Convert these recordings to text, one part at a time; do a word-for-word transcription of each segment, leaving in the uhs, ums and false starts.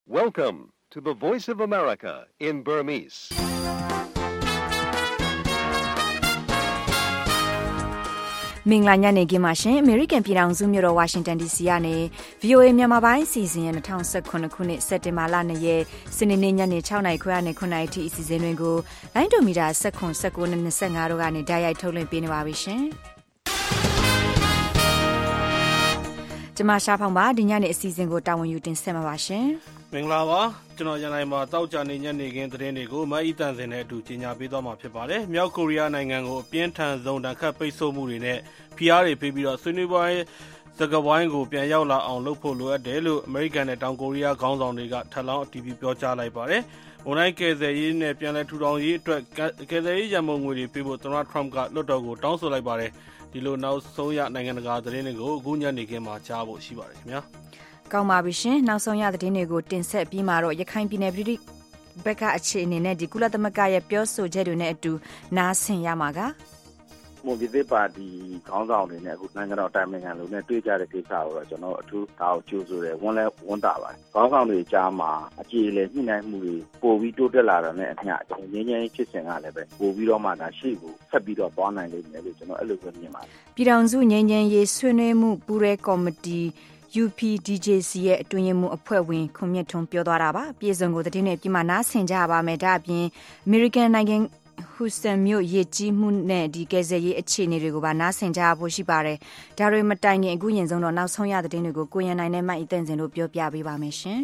Welcome to the Voice of America in Burmese. ။မင်္ဂလာညနေခင်းပါရှင်။ American ပြည်ထောင်စုမြို့တော် Washington ဒီ စီ ကနေ ဗွီအိုအေ မြန်မာပိုင်းအစီအစဉ်ရဲ့၂၀၁၇ခုနှစ်စက်တင်ဘာလ၂ရက်စနေနေ့ညနေ၆နာရီခွဲကနေ၇နာရီထိအစီအစဉ်တွေကိုလိုင်းဒိုမီတာ၁၇ ၁၉နဲ့၂၅တို့ကနေဓာတ်ရိုက်ထုတ်လွှင့်ပေးနေပါပြီရှင်။ကျွန်မရှားဖောင်ပါဒီညနေအစီအစဉ်ကိုတာဝန်ယူတင်ဆက်မှာပါရှင်။မင်္ဂလာပါကျွန်တော်ရန်နိုင်မှာတောက်ကြနေညနေခင်းသတင်းတွေကိုမအီတန်စင်နဲ့အတူကြီးညာပေးသွားမှာဖြစ်ပါတယ်။မြောက်ကိုရီးယားနိုင်ငံကိုအပြင်းထန်ဆုံးတန်ခတ်ပိတ်ဆို့မှုတွေနဲ့ဖိအားတွေပေးပြီးတော့ဆွေးနွေးပွဲစကားဝိုင်းကိုပြန်ရောက်လာအောင်လုပ်ဖို့လိုအပ်တယ်လို့အမေရိကန်နဲ့တောင်ကိုရီးယားခေါင်းဆောင်တွေကထပ်လောင်းအတည်ပြုပြောကြားလိုက်ပါတယ်။ဝန်တိုင်းကယ်ဆယ်ရေးနဲ့ပြန်လည်ထူထောင်ရေးအတွက်ကယ်ဆယ်ရေးရန်ပုံငွေတွေပေးဖို့သမ္မတထရမ့်ကလွှတ်တော်ကိုတောင်းဆိုလိုက်ပါတယ်။ဒီလိုနောက်ဆုံးရနိုင်ငံတကာသတင်းတွေကိုအခုညနေခင်းမှာကြားဖို့ရှိပါတယ်ခင်ဗျာ။ကောင်းပါပြီရှင်နောက်ဆုံးရသတင်းတွေကိုတင်ဆက်ပြီးမှတော့ရခိုင်ပြည်နယ်ပြည်ဘက်ကအခြေအနေနဲ့ဒီကုလသမဂ္ဂရဲ့ပြောဆိုချက်တွေနဲ့အတူနားဆင်ရမှာကမိုဘီသစ်ပါတီခေါင်းဆောင်တွေနဲ့အခုနိုင်ငံတော်တိုင်ပင်ခံလူနဲ့တွေ့ကြတဲ့ကိစ္စကိုတော့ကျွန်တော်အထူးတောင်းကြိုးဆိုတယ်ဝန်လဲဝန်တာပါတယ်ခေါင်းဆောင်တွေကြားမှာအကြေအလည်ညှိနှိုင်းမှုတွေပို့ပြီးတိုးတက်လာတာနဲ့အမျှကျွန်တော်ငင်းငင်းဖြစ်စဉ်ကလည်းပဲပို့ပြီးတော့မှဒါရှေ့ကိုဆက်ပြီးတော့သွားနိုင်လိမ့်မယ်လို့ကျွန်တော်အဲ့လိုပဲမြင်ပါတယ်ပြည်ထောင်စုငြိမ်းချမ်းရေးဆွေးနွေးမှုပူးရဲကော်မတီ ယူ ပီ ဒီ ဂျေ စီ ရဲ့အတွင်းရေးမှူးအဖွဲ့ဝင်ခွန်မြတ်ထွန်းပြောသွားတာပါပြည်စုံကိုသတင်းနဲ့ပြီးမှနားဆင်ကြပါမယ်ဒါအပြင် American နိုင်ငံဟူစတန်မြို့ရေကြီးမှုနဲ့ဒီကယ်ဆယ်ရေးအခြေအနေတွေကိုပါနားဆင်ကြဖို့ရှိပါတယ်ဒါတွေမတိုင်ခင်အခုရင်ဆုံးတော့နောက်ဆုံးရသတင်းတွေကိုကိုရန်နိုင်နဲ့မိုက်အသန့်စင်တို့ပြောပြပေးပါမယ်ရှင်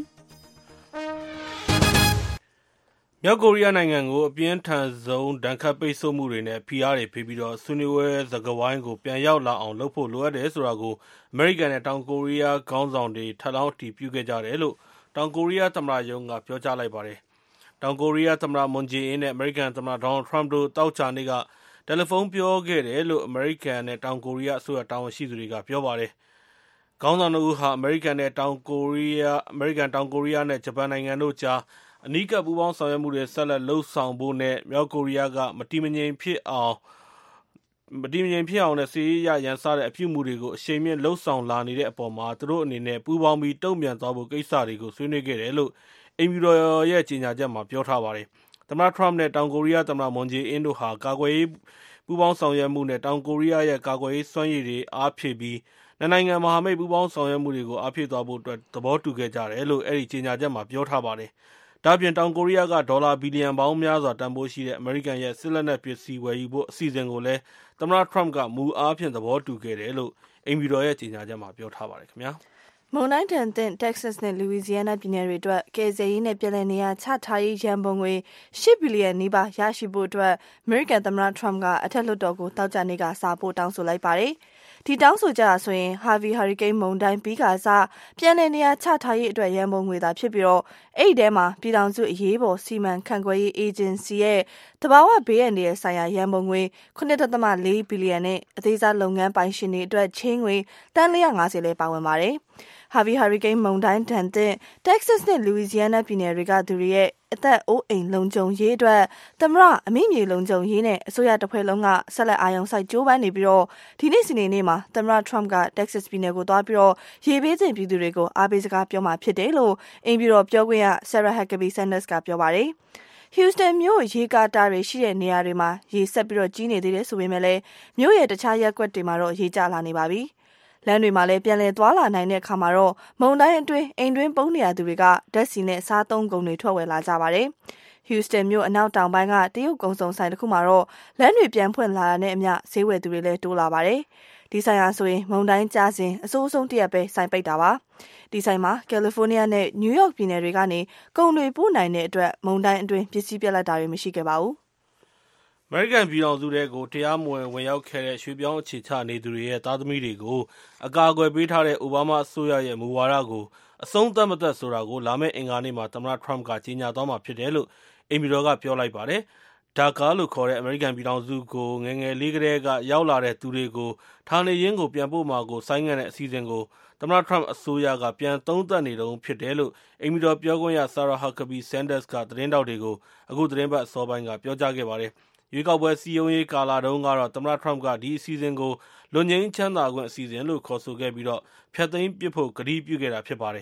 မြောက်ကိုရီးယားနိုင်ငံကိုအပြင်းထန်ဆုံးဒဏ်ခတ်ပိတ်ဆို့မှုတွေနဲ့ဖိအားတွေပေးပြီးတော့ဆွေးနွေးပွဲစကားဝိုင်းကိုပြန်ရောက်လာအောင်လုပ်ဖို့လိုအပ်တယ်ဆိုတာကိုအမေရိကန်နဲ့တောင်ကိုရီးယားခေါင်းဆောင်တွေထပ်လောင်းတည်ပြုခဲ့ကြတယ်လို့တောင်ကိုရီးယားသမ္မတရုံးကပြောကြားလိုက်ပါတယ်။တောင်ကိုရီးယားသမ္မတမွန်ဂျေအင်းနဲ့အမေရိကန်သမ္မတဒေါ်နယ်ထရမ့်တို့တောက်ချာနေ့ကတယ်လီဖုန်းပြောခဲ့တယ်လို့အမေရိကန်နဲ့တောင်ကိုရီးယားအစိုးရတာဝန်ရှိသူတွေကပြောပါတယ်။ခေါင်းဆောင်တို့ဟာအမေရိကန်နဲ့တောင်ကိုရီးယားအမေရိကန်တောင်ကိုရီးယားနဲ့ဂျပန်နိုင်ငံတို့ကြားအနီးကပ်ပူးပေါင်းဆောင်ရွက်မှုတွေဆက်လက်လှုပ်ဆောင်ဖို့နဲ့မြောက်ကိုရီးယားကမတည်မငြိမ်ဖြစ်အောင်မတည်မငြိမ်ဖြစ်အောင်နဲ့စီးရီးယားရန်စားတဲ့အပြုအမူတွေကိုအရှိန်မြင့်လှုပ်ဆောင်လာနေတဲ့အပေါ်မှာသူတို့အနေနဲ့ပူးပေါင်းပြီးတုံ့ပြန်သွားဖို့ကိစ္စတွေကိုဆွေးနွေးခဲ့တယ်လို့အိမ်ဖြူတော်ရဲ့ကြေညာချက်မှာပြောထားပါတယ်။သမ္မတထရမ့်နဲ့တောင်ကိုရီးယားသမ္မတမွန်ဂျေအင်းတို့ဟာကာကွယ်ရေးပူးပေါင်းဆောင်ရွက်မှုနဲ့တောင်ကိုရီးယားရဲ့ကာကွယ်ရေးစွမ်းရည်တွေအားဖြည့်ပြီးနှစ်နိုင်ငံမဟာမိတ်ပူးပေါင်းဆောင်ရွက်မှုတွေကိုအားဖြည့်သွားဖို့အတွက်သဘောတူခဲ့ကြတယ်လို့အဲ့ဒီကြေညာချက်မှာပြောထားပါတယ်။ဒါ့အပြင်တောင်ကိုရီးယားကဒေါ်လာဘီလီယံပေါင်းများစွာတန်ဖိုးရှိတဲ့အမေရိကန်ရဲ့စစ်လက်နက်ပစ္စည်းဝယ်ယူဖို့အစီအစဉ်ကိုလည်းသမ္မတထရမ့်ကမူအားဖြင့်သဘောတူခဲ့တယ်လို့အိမ်ဖြူတော်ရဲ့ကြေညာချက်မှာပြောထားပါတယ်ခင်ဗျာမုန်တိုင်းထန်တဲ့ Texas နဲ့ Louisiana ပြည်နယ်တွေအတွက်ကယ်ဆယ်ရေးနဲ့ပြည်လည်နေရာချထားရေးရန်ပုံငွေ၈ဘီလီယံနီးပါးရရှိဖို့အတွက် American သမ္မတ Trump ကအထက်လွှတ်တော်ကိုတောက်ကြနေ့ကစာပို့တောင်းဆိုလိုက်ပါတယ်။ဒီတောင်းဆိုကြတာဆိုရင် Harvey Hurricane မုန်တိုင်းပြီးခါစပြည်လည်နေရာချထားရေးအတွက်ရန်ပုံငွေသာဖြစ်ပြီးတော့အဲ့ဒီထဲမှာပြည်ထောင်စုအရေးပေါ်စီမံခန့်ခွဲရေး Agency ရဲ့တဘာဝဘေးအန္တရာယ်ဆိုင်ရာရန်ပုံငွေခုနှစ်ဒသမလေးဘီလီယံနဲ့အသေးစားလုပ်ငန်းပိုင်ရှင်တွေအတွက်ချင်းငွေတန်၄၅၀လဲပါဝင်ပါတယ်။ Harvey Hurricane မုန်တိုင်းဒဏ်သင့် Texas နဲ့ Louisiana ပြည်နယ်တွေကသူတွေရဲ့အသက်အိုးအိမ်လုံခြုံရေးအတွက်သမ္မတအမိမြေလုံခြုံရေးနဲ့အစိုးရတစ်ဖွဲ့လုံးကဆက်လက်အာရုံစိုက်ကြိုးပမ်းနေပြီးတော့ဒီနေ့စနေနေ့မှာသမ္မတ Trump က Texas ပြည်နယ်ကိုသွားပြီးတော့ရေဘေးသင့်ပြည်သူတွေကိုအားပေးစကားပြောမှာဖြစ်တယ်လို့အိမ်ပြည်တော်ပြောခွင့်ရ Sarah Huckabee Sanders ကပြောပါတယ်။ Houston မြို့ရေကာတာတွေရှိတဲ့နေရာတွေမှာရေဆက်ပြီးတော့ကြီးနေသေးတယ်ဆိုပေမဲ့လည်းမြို့ရဲ့တခြားရပ်ကွက်တွေမှာတော့ရေကျလာနေပါပြီ။လမ်းတွေမှာလည်းပြန်လည်သွားလာနိုင်တဲ့အခါမှာတော့မုန်တိုင်းအတွင်းအိမ်တွင်းပုန်းနေရသူတွေကဓာတ်ဆီနဲ့စားသုံးကုန်တွေထွက်ဝယ်လာကြပါတယ်။ Houston မြို့အနောက်တောင်ပိုင်းကတရုတ်ကုန်စုံဆိုင်တစ်ခုမှာတော့လမ်းတွေပြန်ဖွင့်လာတဲ့အမျှဈေးဝယ်သူတွေလည်းတိုးလာပါတယ်။ဒီဆိုင်ဟာဆိုရင်မုန်တိုင်းကျစဉ်အဆိုးဆုံးတစ်ရက်ပဲဆိုင်ပိတ်တာပါ။ဒီဆိုင်မှာကယ်လီဖိုးနီးယားနဲ့နယူးယောက်ပြည်နယ်တွေကနေကုန်တွေပို့နိုင်တဲ့အတွက်မုန်တိုင်းအတွင်းပစ္စည်းပြတ်လတ်တာတွေမရှိခဲ့ပါဘူး။အမေရိကန်ပြည်ထောင်စုထဲကိုတရားမဝင်ဝင်ရောက်ခဲ့တဲ့ရွှေပြောင်းအခြေချနေသူတွေရဲ့သားသမီးတွေကိုအကာအကွယ်ပေးထားတဲ့အိုဘားမားအစိုးရရဲ့မူဝါဒကိုအဆုံးသတ်မသက်ဆိုတာကိုလာမယ့်အင်္ဂါနေ့မှာသမ္မတထရမ့်ကကြေညာသွားမှာဖြစ်တယ်လို့အိမ်ဖြူတော်ကပြောလိုက်ပါတယ်။ဒါကာလို့ခေါ်တဲ့အမေရိကန်ပြည်ထောင်စုကိုငယ်ငယ်လေးကတည်းကရောက်လာတဲ့သူတွေကိုဌာနေရင်းကိုပြန်ပို့မှာကိုဆိုင်းငံ့တဲ့အစီအစဉ်ကိုသမ္မတထရမ့်အစိုးရကပြန်သုံးသပ်နေတုန်းဖြစ်တယ်လို့အိမ်ဖြူတော်ပြောခွင့်ရ Sarah Huckabee Sanders ကသတင်းတောက်တွေကိုအခုသတင်းပတ်အစောပိုင်းကပြောကြားခဲ့ပါတယ်။ရွေးကောက်ပွဲစည်းရုံးရေးကာလတုန်းကတော့သမ္မတထရမ့်ကဒီအစီအစဉ်ကိုလွတ်ငြိမ်းချမ်းသာခွင့်အစီအစဉ်လို့ခေါ်ဆိုခဲ့ပြီးတော့ဖျက်သိမ်းပစ်ဖို့ကတိပြုခဲ့တာဖြစ်ပါတယ်။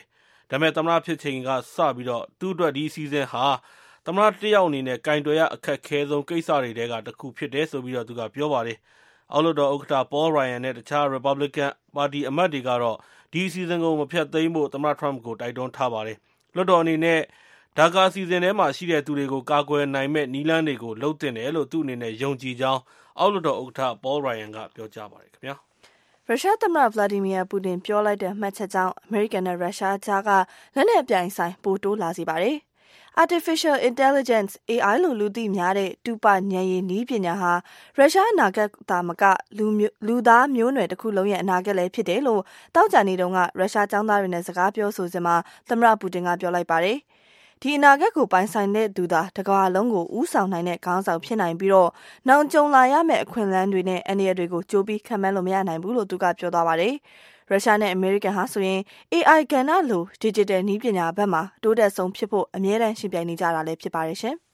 ဒါပေမဲ့သမ္မတဖြစ်ချိန်ကစပြီးတော့သူ့အတွက်ဒီအစီအစဉ်ဟာသမ္မတတစ်ယောက်အနေနဲ့ကင်တွယ်ရအခက်ခဲဆုံးကိစ္စတွေတဲကတစ်ခုဖြစ်တယ်ဆိုပြီးတော့သူကပြောပါတယ်အောက်လွှတ်တော်ဥက္ကဋ္ဌ Paul Ryan နဲ့တခြား Republican ပါတီအမတ်တွေကတော့ဒီအစီအစဉ်ကိုမဖျက်သိမ်းဖို့သမ္မတ Trump ကိုတိုက်တွန်းထားပါတယ်လွှတ်တော်အနေနဲ့ဒါကာအစီအစဉ်ထဲမှာရှိတဲ့သူတွေကိုကာကွယ်နိုင်မဲ့နည်းလမ်းတွေကိုလှုပ်တင်တယ်လို့သူ့အနေနဲ့ယုံကြည်ကြောင်းအောက်လွှတ်တော်ဥက္ကဋ္ဌ Paul Ryan ကပြောကြားပါတယ်ခင်ဗျာရုရှားသမ္မတ Vladimir Putin ပြောလိုက်တဲ့မှတ်ချက်ကြောင့်အမေရိကန်နဲ့ရုရှားကြားကလက်နက်ပြိုင်ဆိုင်ပိုတိုးလာစေပါတယ်။ Artificial Intelligence အေ အိုင် လို့လူသိများတဲ့တူပဉာဏ်ရည်နည်းပညာဟာရုရှားအနာဂတ်သာမကလူလူသားမျိုးနွယ်တစ်ခုလုံးရဲ့အနာဂတ်လည်းဖြစ်တယ်လို့တောက်ကြနေတုန်းကရုရှားចောင်းသားတွေနဲ့စကားပြောဆိုစဉ်မှာသမ္မတပူတင်ကပြောလိုက်ပါတယ်။ဒီအနာဂတ်ကိုပိုင်ဆိုင်တဲ့သူသာတကမ္ဘာလုံးကိုဦးဆောင်နိုင်တဲ့ခေါင်းဆောင်ဖြစ်နိုင်ပြီးတော့နောင်ကြုံလာရမယ့်အခွင့်အလမ်းတွေနဲ့အန္တရာယ်တွေကိုကြိုးပြီးခံမှန်းလို့မရနိုင်ဘူးလို့သူကပြောသွားပါတယ်။ရုရှားနဲ့အမေရိကန်ဟာဆိုရင် အေ အိုင် ကဏ္ဍလို digital နည်းပညာဘက်မှာတိုးတက်ဆုံးဖြစ်ဖို့အမြဲတမ်းရှင်ပြိုင်နေကြတာလည်းဖြစ်ပါတယ်ရှင်။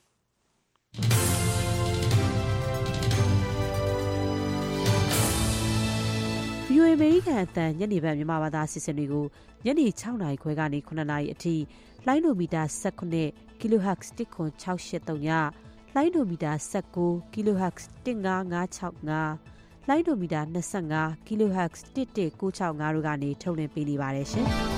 ဗီအိုအေ အမေရိကန်အသံညနေဘက်မြန်မာဘာသာအစီအစဉ်တွေကိုညနေ၆နာရီခွဲကနေ၇နာရီအထိလိုင်းဒိုမီတာ၁၈ kHz တစ်ခွန်၆၈၃ညလိုင်းဒိုမီတာ၁၉ kHz တစ်၅၅၆၅လိုင်းဒိုမီတာ၂၅ kHz တစ်၁၉၆၅တို့ကနေထုတ်လွှင့်ပေးနေပါတယ်ရှင်။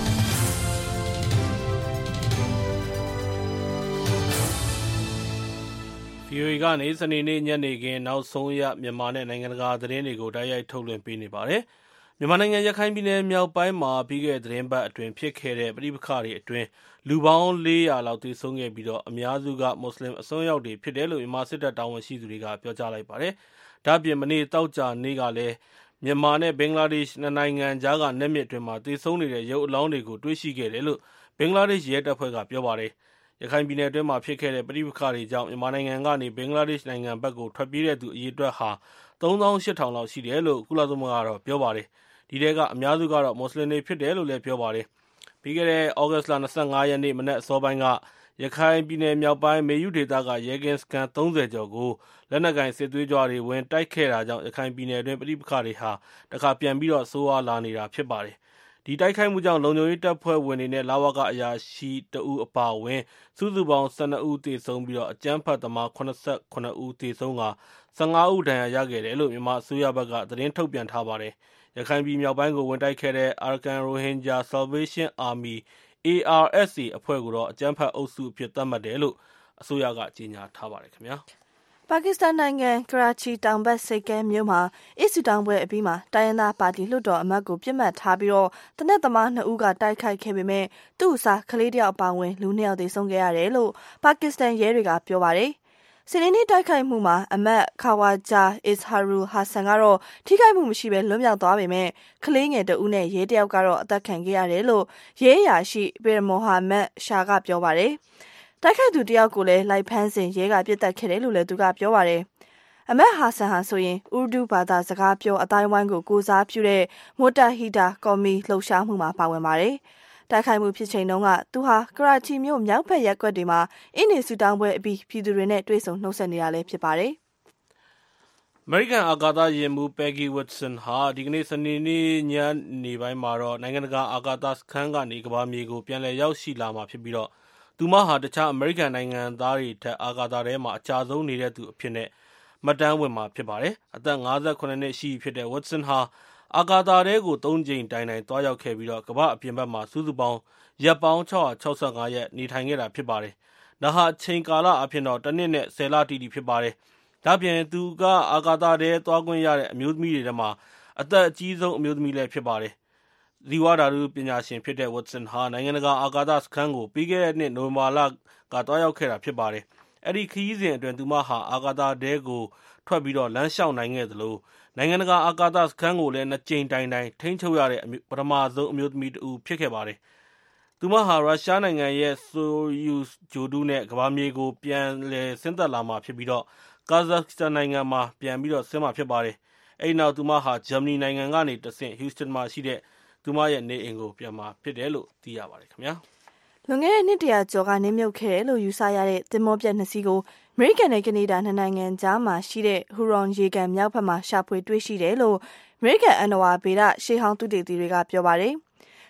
ဗီအိုအေကနေစနေနေ့ညနေခင်းနောက်ဆုံးရမြန်မာနဲ့နိုင်ငံတကာသတင်းတွေကိုတိုက်ရိုက်ထုတ်လွှင့်ပေးနေပါတယ်။မြန်မာနိုင်ငံရခိုင်ပြည်နယ်မြောက်ပိုင်းမှာပြီးခဲ့တဲ့သတင်းပတ်အတွင်းဖြစ်ခဲ့တဲ့ပဋိပက္ခတွေအတွင်းလူပေါင်းလေးရာလောက်သေဆုံးခဲ့ပြီးတော့အများစုကမွတ်စလင်အစွန်းရောက်တွေဖြစ်တယ်လို့မြန်မာစစ်တပ်တာဝန်ရှိသူတွေကပြောကြားလိုက်ပါတယ်။ဒါ့အပြင်မနေ့တောက်ကြနေ့ကလည်းမြန်မာနဲ့ဘင်္ဂလားဒေ့ရှ်နှစ်နိုင်ငံကြားကနယ်မြစ်အတွင်းမှာသေဆုံးနေတဲ့ရုပ်အလောင်းတွေကိုတွေ့ရှိခဲ့တယ်လို့ဘင်္ဂလားဒေ့ရှ်ရဲတပ်ဖွဲ့ကပြောပါတယ်။ရခိုင်ပြည်နယ်အတွင်းမှာဖြစ်ခဲ့တဲ့ပဋိပက္ခတွေကြောင့်မြန်မာနိုင်ငံကနေဘင်္ဂလားဒေ့ရှ်နိုင်ငံဘက်ကိုထွက်ပြေးတဲ့သူအရေအတွက်ဟာသုံးသောင်းရှစ်ထောင်လောက်ရှိတယ်လို့ကုလသမဂ္ဂကတော့ပြောပါတယ်။ဒီထဲကအများစုကတော့မွတ်စလင်တွေဖြစ်တယ်လို့လည်းပြောပါတယ်။ပြီးခဲ့တဲ့ဩဂတ်စ်လ၂၅ရက်နေ့မနက်အစောပိုင်းကရခိုင်ပြည်နယ်မြောက်ပိုင်းမေယုဒေသကရဲကင်းစခန်းသုံးဆယ်ကျော်ကိုလက်နက်ကင်စစ်သွေးကြွတွေဝင်တိုက်ခဲ့တာကြောင့်ရခိုင်ပြည်နယ်အတွင်းပဋိပက္ခတွေဟာတခါပြန်ပြီးတော့ဆိုးဝါးလာနေတာဖြစ်ပါတယ်။ဒီတိုက်ခိုက်မှုကြောင့်လုံခြုံရေးတပ်ဖွဲ့ဝင်တွေနဲ့လဝကအရာရှိတအုပ်အပါအဝင်စုစုပေါင်း၁၂ဦးသေဆုံးပြီးတော့အကြမ်းဖက်သမား၈၈ဦးသေဆုံးက၁၅ဦးဒဏ်ရာရခဲ့တယ်လို့မြန်မာအစိုးရဘက်ကသတင်းထုတ်ပြန်ထားပါတယ်။ရခိုင်ပြည်မြောက်ပိုင်းကိုဝင်တိုက်ခဲ့တဲ့ Arakan Rohingya Salvation Army အေ အာရ် အက်စ် အေ အဖွဲ့ကိုတော့အကြမ်းဖက်အုပ်စုအဖြစ်သတ်မှတ်တယ်လို့အစိုးရကကြေညာထားပါတယ်ခင်ဗျာ။ပါကစ္စတန်နိုင်ငံကရာချီတောင်ဘက်စိတ်ကဲမြို့မှာအစ်စုတောင်ပွဲအပြီးမှာတိုင်းရင်းသားပါတီလွှတ်တော်အမတ်ကိုပြစ်မှတ်ထားပြီးတော့တနက်သမားနှစ်ဦးကတိုက်ခိုက်ခဲ့ပေမဲ့သူ့အစားကလေးတယောက်အပါအဝင်လူနှစ်ယောက်သေဆုံးခဲ့ရတယ်လို့ပါကစ္စတန်ရဲတွေကပြောပါတယ်။စနေနေ့တိုက်ခိုက်မှုမှာအမတ်ခါဝါဂျာအစ်ဟာရူဟာဆန်ကတော့ထိခိုက်မှုမရှိဘဲလွတ်မြောက်သွားပေမဲ့ကလေးငယ်တဦးနဲ့ရဲတယောက်ကတော့အသက်ခံခဲ့ရတယ်လို့ရဲအရာရှိပီရမိုဟာမက်ရှာကပြောပါတယ်။တိုက်ခိုက်သူတယောက်ကိုလည်းလိုက်ဖမ်းစဉ်ရဲကပြစ်တက်ခဲ့တယ်လို့လည်းသူကပြောပါတယ်။အမတ်ဟာဆန်ဟာဆိုရင်ဥရဒူဘာသာစကားပြောအတိုင်းဝိုင်းကိုကိုစားပြုတဲ့မိုတာဟီတာကော်မီလှုပ်ရှားမှုမှာပါဝင်ပါတယ်။တိုက်ခိုက်မှုဖြစ်ချိန်တုန်းကသူဟာကရာချီမြို့မြောက်ဘက်ရပ်ကွက်တွေမှာအင်းနေစုတောင်းပွဲအပြီးပြည်သူတွေနဲ့တွေ့ဆုံနှုတ်ဆက်နေတာလည်းဖြစ်ပါတယ်။အမေရိကန်အာကာသယာဉ်မှူး Peggy Whitson ဟာဒီကနေ့စနေနေ့ညနေပိုင်းမှာတော့နိုင်ငံတကာအာကာသစခန်းကနေကမ္ဘာမြေကိုပြန်လည်ရောက်ရှိလာမှာဖြစ်ပြီးတော့သူမဟာတခြားအမေရိကန်နိုင်ငံသားတွေထက်အာကာသထဲမှာအကြာဆုံးနေတဲ့သူအဖြစ်နဲ့မှတ်တမ်းဝင်မှာဖြစ်ပါတယ်။အသက်၅၇နှစ်ရှိဖြစ်တဲ့ Whitson ဟာအာကာသထဲကိုသုံးကြိမ်တိုင်တိုင်သွားရောက်ခဲ့ပြီးတော့ကမ္ဘာအပြင်ဘက်မှာစုစုပေါင်းရက်ပေါင်း၆၆၅ရက်နေထိုင်ခဲ့တာဖြစ်ပါတယ်။ဒါဟာအချိန်ကာလအဖြစ်တော့တစ်နှစ်နဲ့ဆယ်လတိတိဖြစ်ပါတယ်။ဒါပြင်သူကအာကာသထဲသွားခွင့်ရတဲ့အမျိုးသမီးတွေထဲမှာအသက်အကြီးဆုံးအမျိုးသမီးလည်းဖြစ်ပါတယ်။ဇီဝဓာတုပညာရှင်ဖြစ်တဲ့ Whitson ဟာနိုင်ငံတကာအာကာသစခန်းကိုပြီးခဲ့တဲ့နှစ်နိုဝင်ဘာလကသွားရောက်ခဲ့တာဖြစ်ပါတယ်။အဲ့ဒီခရီးစဉ်အတွင်းသူမဟာအာကာသထဲကိုထွက်ပြီးတော့လမ်းလျှောက်နိုင်ခဲ့သလိုနိုင်ငံတကာအာကာသစခန်းကိုလည်းနှစ်ကြိမ်တိုင်တိုင်ထိန်းချုပ်ရတဲ့ပထမဆုံးအမျိုးသမီးတူဖြစ်ခဲ့ပါတယ်။သူမဟာရုရှားနိုင်ငံရဲ့ Soyuz ဂြိုဟ်တုနဲ့ကမ္ဘာမြေကိုပြန်လည်ဆင်းသက်လာမှာဖြစ်ပြီးတော့ကာဇက်စတန်နိုင်ငံမှာပြန်ပြီးတော့ဆင်းမှာဖြစ်ပါတယ်။အဲ့ဒီနောက်သူမဟာဂျာမနီနိုင်ငံကနေတဆင့် Houston မှာရှိတဲ့သူမရဲ့နေအိမ်ကိုပြန်မှာဖြစ်တယ်လို့သိရပါတယ်ခင်ဗျာ။လွန်ခဲ့တဲ့နှစ်တရာကျော်ကနေမြုပ်ခဲ့တယ်လို့ယူဆရတဲ့သင်္ဘောပျက်နှစ်စီးကိုအမေရိကန်နဲ့ကနေဒါနှစ်နိုင်ငံကြားမှာရှိတဲ့ဟူရွန်ရေကန်မြောက်ဘက်မှာရှာဖွေတွေ့ရှိတယ်လို့အမေရိကန်အဏ္ဍဝါဗေဒရှေးဟောင်းသုတေသီတွေကပြောပါတယ်။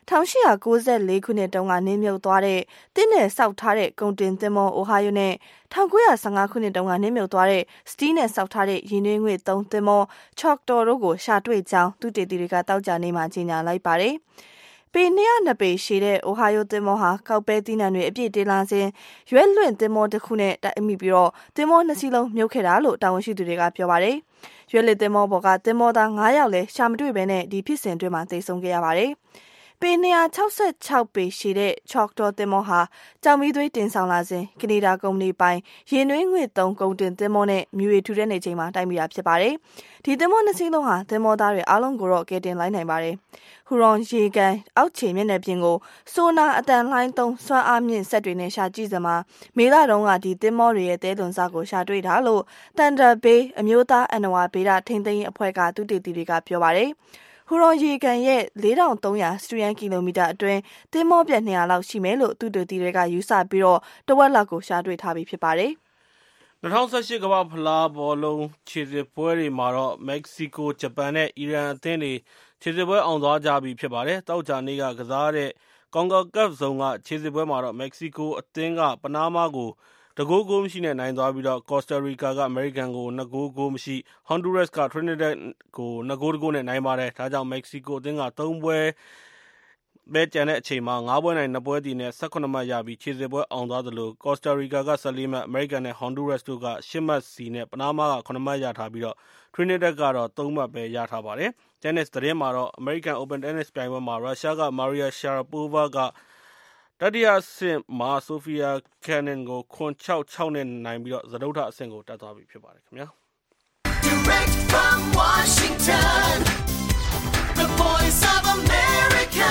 ၁၈၉၄ခုနှစ်တုန်းကနင်းမြုပ်သွားတဲ့တင်းနဲ့စောက်ထားတဲ့ကုန်တင်သင်္ဘော Ohio နဲ့၁၉၁၅ခုနှစ်တုန်းကနင်းမြုပ်သွားတဲ့ Steel နဲ့စောက်ထားတဲ့ရေနွေးငွေ့သုံးသင်္ဘော Choctaw တို့ကိုရှာတွေ့ကြောင်းသုတေသီတွေကတောက်ကြနေမှာကြေညာလိုက်ပါတယ်။ပေ၂၀၂ပေရှည်တဲ့ Ohio သင်္ဘောဟာကောက်ပဲသီးနှံတွေအပြည့်တင်လာစဉ်ရွက်လွင့်သင်္ဘောတစ်ခုနဲ့တိုက်မိပြီးတော့သင်္ဘောနှစ်စီးလုံးမြုပ်ခဲ့တာလို့တာဝန်ရှိသူတွေကပြောပါတယ်။ရွက်လွင့်သင်္ဘောပေါ်ကသင်္ဘောသား၅ယောက်လည်းရှာမတွေ့ဘဲနဲ့ဒီဖြစ်စဉ်အတွင်းမှာသေဆုံးခဲ့ရပါတယ်။ပေ၂၆၆ပေရှည်တဲ့ Choctaw သင်္ဘောဟာကြောင်မီးသွေးတင်ဆောင်လာစဉ်ကနေဒါကုမ္ပဏီပိုင်ရေနွေးငွေ့သုံးကုန်တင်သင်္ဘောနဲ့မြူရီထူတဲ့နေချိန်မှာတိုက်မိတာဖြစ်ပါတယ်။ဒီသင်္ဘောနှစ်စီးလုံးဟာသင်္ဘောသားတွေအားလုံးကိုတော့ကယ်တင်လိုက်နိုင်ပါတယ်။ဟူရွန်ရေကန်အောက်ခြေမျက်နှာပြင်ကိုဆိုနာအတန်လှိုင်းသုံးစွမ်းအားမြင့်စက်တွေနဲ့ရှာကြည့်စမှာမေလတုန်းကဒီသင်္ဘောတွေရဲ့တဲသွန်စားကိုရှာတွေ့တာလို့ Thunder Bay အမျိုးသားအဏ္ဏဝါဗေဒထိန်းသိမ်းရေးအဖွဲ့ကသုတေသီတွေကပြောပါတယ်။ဟူရွန်ရေကန်ရဲ့၄ထောင်သုံးရာစတုရန်းကီလိုမီတာအတွင်းသင်္ဘောပြက်၂ရာလောက်ရှိမယ်လို့သုတေသီတွေကယူဆပြီးတော့တဝက်လောက်ကိုရှာတွေ့ထားပြီးဖြစ်ပါတယ်။၂၀၁၈ကမ္ဘာဖလားဘောလုံးခြေစစ်ပွဲတွေမှာတော့မက္ကဆီကိုဂျပန်နဲ့အီရန်အသင်းတွေခြေစစ်ပွဲအောင်သွားကြပြီဖြစ်ပါတယ်။တောက်ကြနေ့ကကစားတဲ့ကွန်ဂါကပ်ဇုံကခြေစစ်ပွဲမှာတော့မက္ကဆီကိုအသင်းကပနားမားကိုတဂိုးဂိုးမရှိနဲ့နိုင်သွားပြီးတော့ကော်စတာရီကာကအမေရိကန်ကိုနှစ်ဂိုးဂိုးမရှိဟွန်ဒူရက်စ်ကထရင်းနီဒတ်ကိုနှစ်ဂိုးတဂိုးနဲ့နိုင်ပါတယ်။ဒါကြောင့်မက္ကဆီကိုအသင်းကသုံးပွဲပဲကျန်တဲ့အချိန်မှာငါးပွဲနိုင်နှစ်ပွဲတည်နဲ့၁၈မှတ်ရပြီးခြေစစ်ပွဲအောင်သွားသလိုကော်စတာရီကာက၁၄မှတ်အမေရိကန်နဲ့ဟွန်ဒူရက်စ်တို့က၈မှတ်စီနဲ့ပနားမားကခုနှစ်မှတ်ရထားပြီးတော့ထရင်းနီဒတ်ကတော့သုံးမှတ်ပဲရထားပါတယ်။တင်းနစ်သတင်းမှာတော့ American Open Tennis ပြိုင်ပွဲမှာရုရှားက Maria Sharapova ကတတိယအဆင့်မှာဆိုဖီယာကန်နင်ကိုခွန်၆ ၆နဲ့နိုင်ပြီးတော့စတုတ္ထအဆင့်ကိုတက်သွားပြီဖြစ်ပါတယ်ခင်ဗျာ Direct from Washington The Voice of America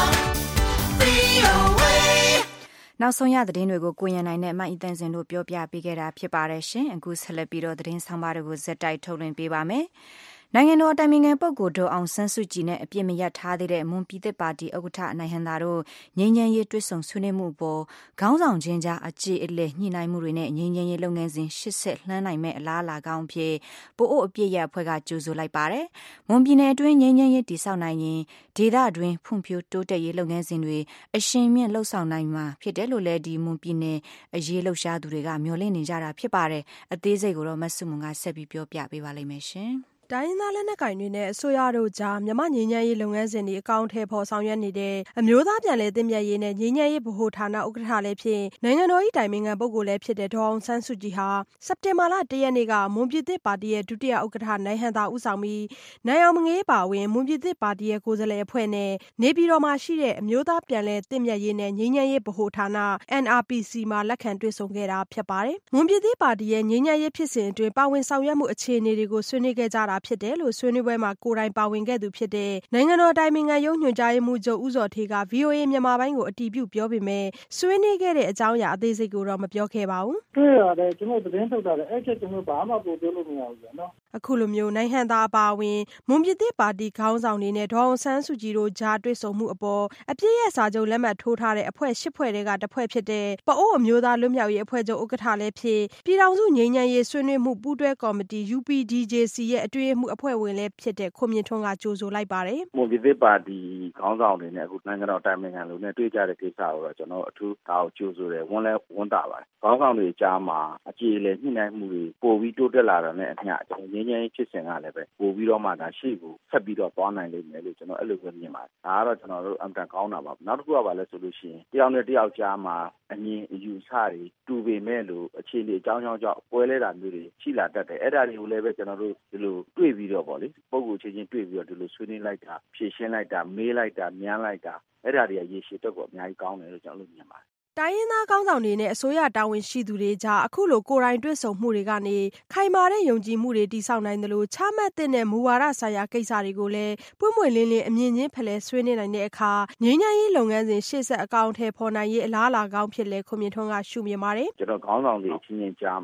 V O A နောက်ဆုံးရသတင်းတွေကိုကိုရန်နိုင်နဲ့မအီတန်စင်တို့ပြောပြပေးခဲ့တာဖြစ်ပါတယ်ရှင်အခုဆက်လက်ပြီးတော့သတင်းဆောင်ပါတွေကိုဇက်တိုက်ထုတ်လွှင့်ပေးပါမယ်နိုင်ငံတော်တိုင်ပင်ခံပုဂ္ဂိုလ်ဒေါ်အောင်ဆန်းစုကြည်နဲ့အပြစ်မရထားသေးတဲ့မွန်ပြည်သစ်ပါတီဥက္ကဋ္ဌနိုင်ဟံသာတို့ငြိမ်းချမ်းရေးတွဲဆုံဆွေးနွေးမှုပေါ်ခေါင်းဆောင်ချင်းကြားအကြေအလဲညှိနှိုင်းမှုတွေနဲ့ငြိမ်းချမ်းရေးလုပ်ငန်းစဉ်ရှစ်ဆက်လှမ်းနိုင်မဲ့အလားအလာကောင်းဖြစ်ပို့အိုအပြစ်ရအဖွဲ့ကကြိုးဆိုလိုက်ပါတယ်။မွန်ပြည်နယ်အတွင်းငြိမ်းချမ်းရေးတည်ဆောက်နိုင်ရင်ဒေသအတွင်းဖွံ့ဖြိုးတိုးတက်ရေးလုပ်ငန်းစဉ်တွေအရှင်မြင့်လှုပ်ဆောင်နိုင်မှာဖြစ်တယ်လို့လည်းဒီမွန်ပြည်နယ်အရေးလှုပ်ရှားသူတွေကမျှော်လင့်နေကြတာဖြစ်ပါတယ်။အသေးစိတ်ကိုတော့မဆုမွန်ကဆက်ပြီးပြောပြပေးပါလိမ့်မယ်ရှင်။တိုင်းရင်းသားလက်နက်ကိုင်တွေနဲ့အစိုးရတို့ကြားမြန်မာငြိမ်းချမ်းရေးလုပ်ငန်းစဉ်တွေအကောင့်ထဲပေါ်ဆောင်ရွက်နေတဲ့အမျိုးသားပြန်လည်သင့်မြတ်ရေးနဲ့ငြိမ်းချမ်းရေးဗဟိုဌာနဥက္ကဋ္ဌလည်းဖြစ်နိုင်ငံတော်၏တိုင်ပင်ခံပုဂ္ဂိုလ်လည်းဖြစ်တဲ့ဒေါ်အောင်ဆန်းစုကြည်ဟာစက်တင်ဘာလ၁ရက်နေ့ကမွန်ပြည်သစ်ပါတီရဲ့ဒုတိယဥက္ကဋ္ဌနိုင်ဟံသာဦးဆောင်ပြီးနိုင်အောင်မငေးပါဝင်မွန်ပြည်သစ်ပါတီရဲ့ကိုယ်စားလှယ်အဖွဲ့နဲ့နေပြည်တော်မှာရှိတဲ့အမျိုးသားပြန်လည်သင့်မြတ်ရေးနဲ့ငြိမ်းချမ်းရေးဗဟိုဌာန N R P C မှာလက်ခံတွေ့ဆုံခဲ့တာဖြစ်ပါတယ်။မွန်ပြည်သစ်ပါတီရဲ့ငြိမ်းချမ်းရေးဖြစ်စဉ်အတွင်းပါဝင်ဆောင်ရွက်မှုအခြေအနေတွေကိုဆွေးနွေးခဲ့ကြတာဖြစ်တယ်လို့ဆွေးနွေးပွဲမှာကိုယ်တိုင်ပါဝင်ခဲ့သူဖြစ်တဲ့နိုင်ငံတော်တိုင်ပင်ခံရုံးညွှန်ကြားရေးမှူးချုပ်ဦးဇော်ဌေးက V O A မြန်မာပိုင်းကိုအတည်ပြုပြောပေမဲ့ဆွေးနွေးခဲ့တဲ့အကြောင်းအရာအသေးစိတ်ကိုတော့မပြောခဲ့ပါဘူး။တွေ့ရတယ်ကျွန်တော်သတင်းထုတ်တာလည်းအဲ့ချက်ကျွန်တော်ဘာမှပို့ပြောလို့မရဘူးနော်။အခုလိုမျိုးနိုင်ဟံသာအပါအဝင်မွန်ပြည်သစ်ပါတီခေါင်းဆောင်တွေနဲ့ဒေါ်အောင်ဆန်းစုကြည်တို့ကြားတွေ့ဆုံမှုအပေါ်အပြည့်ရဲ့စာချုပ်လက်မှတ်ထိုးထားတဲ့အဖွဲ့ရှစ်ဖွဲ့တွေကတစ်ဖွဲ့ဖြစ်တဲ့ပအိုးအမျိုးသားလွတ်မြောက်ရေးအဖွဲ့ချုပ်ဥက္ကဋ္ဌလည်းဖြစ်ပြည်ထောင်စုငြိမ်းချမ်းရေးဆွေးနွေးမှုပူးတွဲကော်မတီ U P D J C ရဲ့အတွင်းမှုအဖွဲ့ဝင်လည်းဖြစ်တဲ့ခွန်မြင့်ထွန်းကကြိုဆိုလိုက်ပါတယ်။မွန်ပြည်သစ်ပါတီခေါင်းဆောင်တွေနဲ့အခုနိုင်ငံတော်တိုင်ပင်ခံလူနဲ့တွေ့ကြတဲ့ကိစ္စကိုတော့ကျွန်တော်အထူးဒါကိုကြိုဆိုတယ်ဝန်လဲဝန်တာပါတယ်။ခေါင်းဆောင်တွေကြားမှာအကြေအလဲညှိနှိုင်းမှုတွေပို့ပြီးတိုးတက်လာတာနဲ့အမျှကျွန်တော်ငြိမ်းချမ်းရေးဖြစ်စဉ်ကလည်းပဲပို့ပြီးတော့မှဒါရှေ့ကိုဆက်ပြီးတော့သွားနိုင်လိမ့်မယ်လို့ကျွန်တော်အဲ့လိုပဲမြင်ပါတယ်။ဒါကတော့ကျွန်တော်တို့အမှန်ကောင်းတာပါ။နောက်တစ်ခုကဘာလဲဆိုလို့ရှိရင်တယောက်နဲ့တယောက်ကြားမှာအမြင်အယူဆတွေတူပေမဲ့လို့အခြေအနေအကြောင်းကြောင့်ကြောင့်ပွဲလဲတာမျိုးတွေရှိလာတတ်တယ်။အဲ့ဒါတွေကိုလည်းပဲကျွန်တော်တို့ဒီလိုတွေ့ပြီးတော့ပေါ့လေပုံကိုချင်းချင်းတွေ့ပြီးတော့ဒီလိုဆွေးနွေးလိုက်တာဖြည့်ရှင်းလိုက်တာမေးလိုက်တာမြန်းလိုက်တာအဲ့ဒါတွေကရေရှည်တော့ကိုအများကြီးကောင်းတယ်လို့ကျွန်တော်တို့မြင်ပါတယ်တိုင်းရင်းသားကောင်းဆောင်တွေနဲ့အစိုးရတာဝန်ရှိသူတွေကြားအခုလိုကိုယ်တိုင်တွေ့ဆုံမှုတွေကနေခိုင်မာတဲ့ယုံကြည်မှုတွေတည်ဆောက်နိုင်တယ်လို့ချမှတ်တဲ့မူဝါဒဆိုင်ရာကိစ္စတွေကိုလည်းပွင့်ပွင့်လင်းလင်းအမြင်ချင်းဖလှယ်ဆွေးနွေးနိုင်တဲ့အခါငြိမ်းချမ်းရေးလုပ်ငန်းစဉ်ရှေ့ဆက်အကောင့်ထဲပေါ်နိုင်ရေးအလားအလာကောင်းဖြစ်လဲခွန်မြင့်ထွန်းကရှုမြင်ပါတယ်ကျွန်တော်ခေါင်းဆောင်တွေအချင်းချင်းကြားမှာ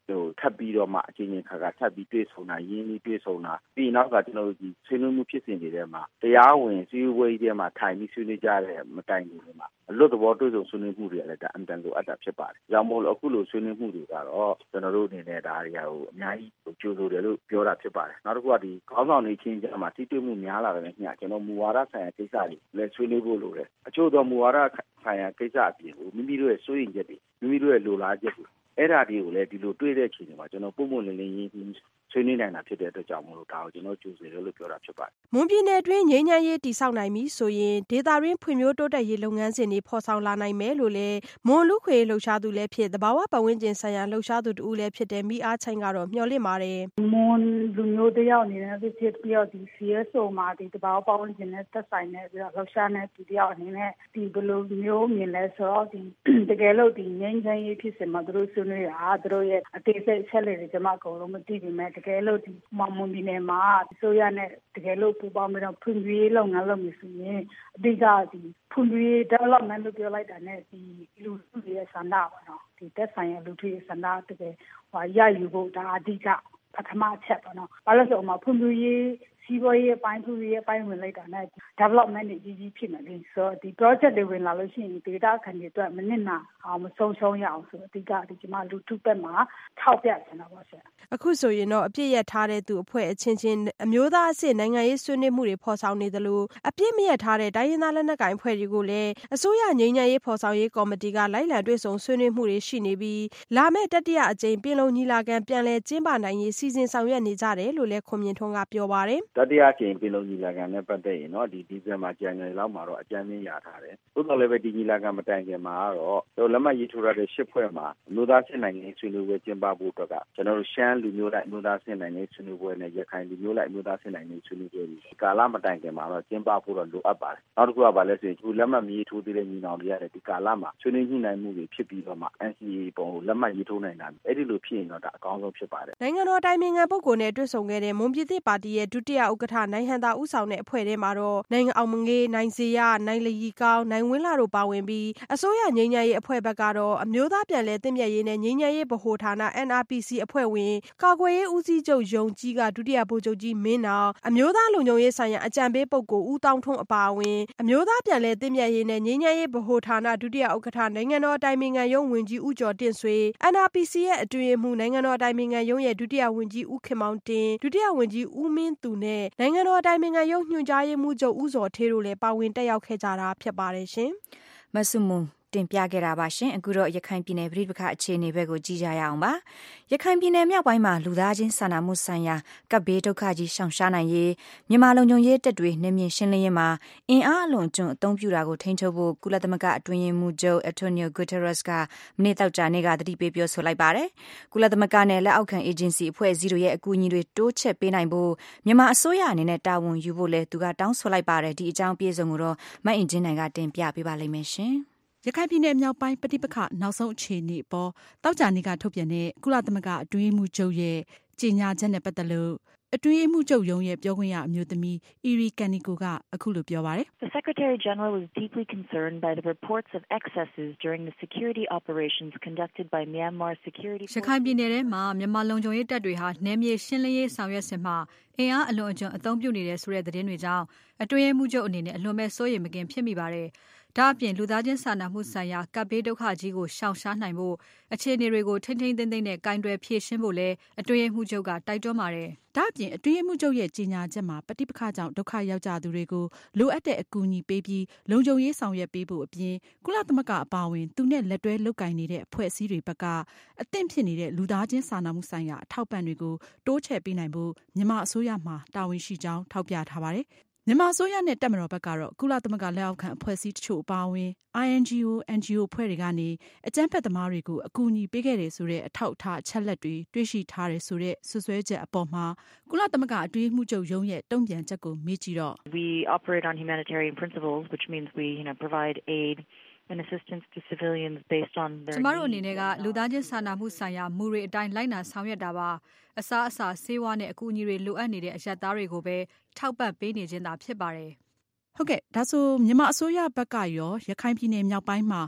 ဟိုထပ်ပြီးတော့မှအချင်းချင်းခါခါထပ်ပြီးတွေ့ဆုံတာရင်းနှီးတွေ့ဆုံတာပြီးနောက်ကကျွန်တော်တို့ဒီဆွေးနွေးမှုဖြစ်စဉ်တွေထဲမှာတရားဝင်စည်းဝေးတွေမှာထိုင်ပြီးဆွေးနွေးကြတဲ့မတိုင်ခင်တွေမှာအလွတ်သဘောတွေ့ဆုံဆွေးနွေးမှုတွေလည်းဒါအင်တန်လိုအပ်တာဖြစ်ပါတယ်။ကြောင့်မို့လို့အခုလိုဆွေးနွေးမှုတွေကတော့ကျွန်တော်တို့အနေနဲ့ဒါတွေကဟိုအများကြီးကြိုးဆိုတယ်လို့ပြောတာဖြစ်ပါတယ်။နောက်တစ်ခုကဒီခေါင်းဆောင်တွေချင်းကြားမှာတိတွေ့မှုများလာတယ်ညကျွန်တော်မူဝါဒဆိုင်ရာကိစ္စတွေလည်းဆွေးနွေးဖို့လိုတယ်။အချို့သောမူဝါဒဆိုင်ရာကိစ္စအပြင်ကိုမိမိတို့ရဲ့စိုးရိမ်ချက်တွေမိမိတို့ရဲ့လိုလားချက်တွေအဲ့ဒါတွေကိုလည်းဒီလိုတွေ့တဲ့အချိန်မှာကျွန်တော်ပုံမှန်လင်းလင်းရင်းဆွေးနွေးနိုင်တာဖြစ်တဲ့အတွက်ကြောင့်မလို့ဒါကိုကျွန်တော်ကြိုးစားတယ်လို့ပြောတာဖြစ်ပါတယ်။မွန်ပြည်နယ်တွင်းငြိမ်းချမ်းရေးတည်ဆောက်နိုင်ပြီဆိုရင်ဒေသတွင်းဖွံ့ဖြိုးတိုးတက်ရေးလုပ်ငန်းစဉ်တွေဖော်ဆောင်လာနိုင်မယ်လို့လည်းမွန်လူခွေလှုပ်ရှားသူလည်းဖြစ်သဘာဝပတ်ဝန်းကျင်ဆိုင်ရာလှုပ်ရှားသူတူလည်းဖြစ်တဲ့မိအားချိုင်ကတော့မျှော်လင့်ပါတယ်။မွန်လူမျိုးတယောက်အနေနဲ့ဖြစ်ပြီးတော့ဒီ C S O မှာဒီသဘာဝပတ်ဝန်းကျင်နဲ့သက်ဆိုင်တဲ့ပြီးတော့လှုပ်ရှားတဲ့သူတယောက်အနေနဲ့ဒီဘယ်လိုမျိုးမြင်လဲဆိုတော့ဒီတကယ်လို့ဒီငြိမ်းချမ်းရေးဖြစ်စဉ်မှာသူတို့ဆွေးနွေးတာသူတို့ရဲ့အသေးစိတ်ချက်လက်တွေကျွန်မအကုန်လုံးမသိပေမဲ့တကယ်လို့ဒီမွန်ပြည်နယ်မှာဆိုရနဲ့တကယ်လို့ပူပေါင်းပြီးတော့ဖွံ့ဖြိုးရေးလုပ်ငန်းလုပ်နေဆိုရင်အဓိကဒီဖွံ့ဖြိုးရေး development လို့ပြောလိုက်တာနဲ့ဒီလူထုရဲ့ဆန္ဒပေါ့နော်ဒီသက်ဆိုင်ရာလူထုရဲ့ဆန္ဒတကယ်ဟိုရယူဖို့ဒါအဓိကပထမအချက်ပေါ့နော်ဘာလို့ဆိုတော့ဖွံ့ဖြိုးရေးစီးပွားရေးအပိုင်းဖွံ့ဖြိုးရေးအပိုင်းဝင်လိုက်တာနဲ့ development တွေကြီးကြီးဖြစ်နေပြီဆိုတော့ဒီ project တွေဝင်လာလို့ရှိရင် data ခံတွေအတွက်မနစ်နာအောင်မဆုံးရှုံးရအောင်ဆိုတော့အဓိကဒီကျမလူထုဘက်မှာထောက်ပြချင်တာပေါ့ဆရာအခုဆိုရင်တော့အပြစ်ရထားတဲ့သူအဖွဲ့အချင်းချင်းအမျိုးသားအဆင့်နိုင်ငံရေးဆွေးနွေးမှုတွေဖော်ဆောင်နေသလိုအပြစ်မရထားတဲ့တိုင်းရင်းသားလက်နက်ကိုင်အဖွဲ့တွေကိုလည်းအစိုးရငြိမ်းချမ်းရေးဖော်ဆောင်ရေးကော်မတီကလိုက်လံတွေ့ဆုံဆွေးနွေးမှုတွေရှိနေပြီးလာမယ့်တတိယအကြိမ်ပြည်လုံးညီလာခံပြန်လည်ကျင်းပနိုင်ရေးစီစဉ်ဆောင်ရွက်နေကြတယ်လို့လည်းခွန်မြင့်ထွန်းကပြောပါတယ်တတိယအကြိမ်ပြည်လုံးညီလာခံနဲ့ပတ်သက်ရင်တော့ဒီဒီဇင်ဘာဇန်နဝါရီလောက်မှာတော့အကြမ်းမြင်ရထားတယ်သို့တော်လည်းပဲဒီညီလာခံမတိုင်ခင်မှာတော့တို့လက်မှတ်ရေးထိုးရတဲ့ရှစ်ဖွဲ့မှာအမျိုးသားစစ်နိုင်ငံရေးဆွေးနွေးပွဲကျင်းပဖို့အတွက်ကကျွန်တော်တို့ရှမ်းလူမျိုးလိုက်အမျိုးသားစစ်နိုင်ငံရေးဆွေးနွေးပွဲနဲ့ရခိုင်လူမျိုးလိုက်အမျိုးသားစစ်နိုင်ငံရေးဆွေးနွေးပွဲဒီကာလမတိုင်ခင်မှာတော့ကျင်းပဖို့တော့လိုအပ်ပါတယ်နောက်တစ်ခုကဘာလဲဆိုရင်ဒီလက်မှတ်ရေးထိုးသေးတဲ့ညီနောင်တွေရတယ်ဒီကာလမှာဆွေးနွေးညှိနှိုင်းမှုတွေဖြစ်ပြီးတော့မှ N C A ပုံကိုလက်မှတ်ရေးထိုးနိုင်တာအဲ့ဒီလိုဖြစ်ရင်တော့ဒါအကောင်းဆုံးဖြစ်ပါတယ်နိုင်ငံတော်တိုင်ပင်ခံပုဂ္ဂိုလ်နဲ့တွေ့ဆုံခဲ့တဲ့မွန်ပြည်သစ်ပါတီရဲ့ဒုတိယဥက္ကဋ္ဌနိုင်ဟံသာဦးဆောင်တဲ့အဖွဲ့ထဲမှာတော့နိုင်ငံအောင်မငေးနိုင်စေရနိုင်လရီကောင်းနိုင်ဝင်းလာတို့ပါဝင်ပြီးအစိုးရငြိမ်းချမ်းရေးအဖွဲ့ဘက်ကတော့အမျိုးသားပြန်လည်သင့်မြတ်ရေးနဲ့ငြိမ်းချမ်းရေးဗဟိုဌာန N R P C အဖွဲ့ဝင်ကာကွယ်ရေးဦးစီးချုပ်ယုံကြီးကဒုတိယဗိုလ်ချုပ်ကြီးမင်းနောင်အမျိုးသားလုံခြုံရေးဆိုင်ရာအကြံပေးပုဂ္ဂိုလ်ဦးတောင်းထွန်းအပါအဝင်အမျိုးသားပြန်လည်သင့်မြတ်ရေးနဲ့ငြိမ်းချမ်းရေးဗဟိုဌာနဒုတိယဥက္ကဋ္ဌနိုင်ငံတော်တိုင်ပင်ခံရုံးဝန်ကြီးဦးကျော်တင့်ဆွေ N R P C ရဲ့အတွင်းမှုနိုင်ငံတော်တိုင်ပင်ခံရုံးရဲ့ဒုတိယဝန်ကြီးဦးခင်မောင်တင်ဒုတိယဝန်ကြီးဦးမင်းသူနဲ့နိုင်ငံတော်တိုင်ပင်ခံရုံးညွှန်ကြားရေးမှူးချုပ်ဦးဇော်ဌေးတို့လည်းပါဝင်တက်ရောက်ခဲ့ကြတာဖြစ်ပါတယ်ရှင်မဆုမွန်တင်ပြခဲ့တာပါရှင်အခုတော့ရခိုင်ပြည်နယ်ပြည်ပခအခြေအနေဘက်ကိုကြည့်ကြရအောင်ပါရခိုင်ပြည်နယ်မြောက်ပိုင်းမှာလူသားချင်းစာနာမှုဆိုင်ရာကပ်ဘေးဒုက္ခကြီးရှောင်ရှားနိုင်ရေးမြန်မာလုံခြုံရေးတပ်တွေနေမြင့်ရှင်းလင်းရေးမှာအင်အားအလွန်ကျွံအသုံးပြုတာကိုထိန်းချုပ်ဖို့ကုလသမဂ္ဂအတွင်းရေးမှူးချုပ် Antonio Guterres ကမနေ့တောက်ကြနေ့ကတတိပေးပြောဆိုလိုက်ပါတယ်ကုလသမဂ္ဂနဲ့လက်အောက်ခံအေဂျင်စီအဖွဲ့အစည်းတွေရဲ့အကူအညီတွေတိုးချဲ့ပေးနိုင်ဖို့မြန်မာအစိုးရအနေနဲ့တာဝန်ယူဖို့လဲသူကတောင်းဆိုလိုက်ပါတယ်ဒီအကြောင်းပြေဆုံးကိုတော့မအင်ဂျင်နိုင်ကတင်ပြပေးပါလိမ့်မယ်ရှင်ရခိုင်ပြည်နယ်မြောက်ပိုင်းပဋိပက္ခနောက်ဆုံးအခြေအနေအပေါ်တောက်ကြနေ့ကထုတ်ပြန်တဲ့ကုလသမဂ္ဂအတွင်းရေးမှူးချုပ်ရဲ့ကြေညာချက်နဲ့ပတ်သက်လို့အတွင်းရေးမှူးချုပ်ရုံးရဲ့ပြောခွင့်ရအမျိုးသမီး Eri Kaneko ကအခုလိုပြောပါတယ် The Secretary General was deeply concerned by the reports of excesses during the security operations conducted by Myanmar security forces ရခိုင်ပြည်နယ်ထဲမှာမြန်မာလုံခြုံရေးတပ်တွေဟာနယ်မြေရှင်းလင်းရေးဆောင်ရွက်စဉ်မှာအင်အားအလွန်အကျွံအသုံးပြုနေတဲ့ဆိုတဲ့သတင်းတွေကြောင့်အတွင်းရေးမှူးချုပ်အနေနဲ့အလွန်ပဲစိုးရိမ်မကင်ဖြစ်မိပါတယ်ဒါအပြင်လူသားချင်းစာနာမှုဆိုင်ရာကပ်ဘေးဒုက္ခကြီးကိုရှောင်ရှားနိုင်ဖို့အခြေအနေတွေကိုထိမ့်ထိမ့်သိမ့်သိမ့်နဲ့ကင်တွယ်ဖြေရှင်းဖို့လဲအတွင်းရေးမှူးချုပ်ကတိုက်တွန်းပါတယ်။ဒါအပြင်အတွင်းရေးမှူးချုပ်ရဲ့ကြေညာချက်မှာပဋိပက္ခကြောင့်ဒုက္ခရောက်ကြသူတွေကိုလိုအပ်တဲ့အကူအညီပေးပြီးလုံခြုံရေးဆောင်ရွက်ပေးဖို့အပြင်ကုလသမဂ္ဂအပါအဝင်သူနဲ့လက်တွဲလုပ်ကိုင်နေတဲ့အဖွဲ့အစည်းတွေဘက်ကအသင့်ဖြစ်နေတဲ့လူသားချင်းစာနာမှုဆိုင်ရာအထောက်ပံ့တွေကိုတိုးချဲ့ပေးနိုင်ဖို့မြန်မာအစိုးရမှတာဝန်ရှိကြောင်းထောက်ပြထားပါတယ်။မြန်မာအစိုးရနဲ့တပ်မတော်ဘက်ကတော့ကုလသမဂ္ဂလက်အောက်ခံအဖွဲ့အစည်းတချို့အပါအဝင် I N G O N G O အဖွဲ့တွေကနေအကြမ်းဖက်သမားတွေကိုအကူအညီပေးခဲ့တယ်ဆိုတဲ့အထောက်အထားအချက်လက်တွေတွေ့ရှိထားတယ်ဆိုတဲ့ဆွဆွဲချက်အပေါ်မှာကုလသမဂ္ဂအတွင်းရေးမှူးချုပ်ရုံးရဲ့တုံ့ပြန်ချက်ကိုမေးကြည့်တော့ We operate on humanitarian principles which means we you know provide aid and assistance to civilians based on their ကျမတို့အနေနဲ့ကလူသားချင်းစာနာမှုဆိုင်ရာမူတွေအတိုင်းလိုက်နာဆောင်ရွက်တာပါအစားအစာဆေးဝါးနဲ့အကူအညီတွေလိုအပ်နေတဲ့အရပ်သားတွေကိုပဲထောက်ပံ့ပေးနေခြင်းသာဖြစ်ပါတယ်ဟုတ်ကဲ့ဒါဆိုမြန်မာအစိုးရဘက်ကရောရခိုင်ပြည်နယ်မြောက်ပိုင်းမှာ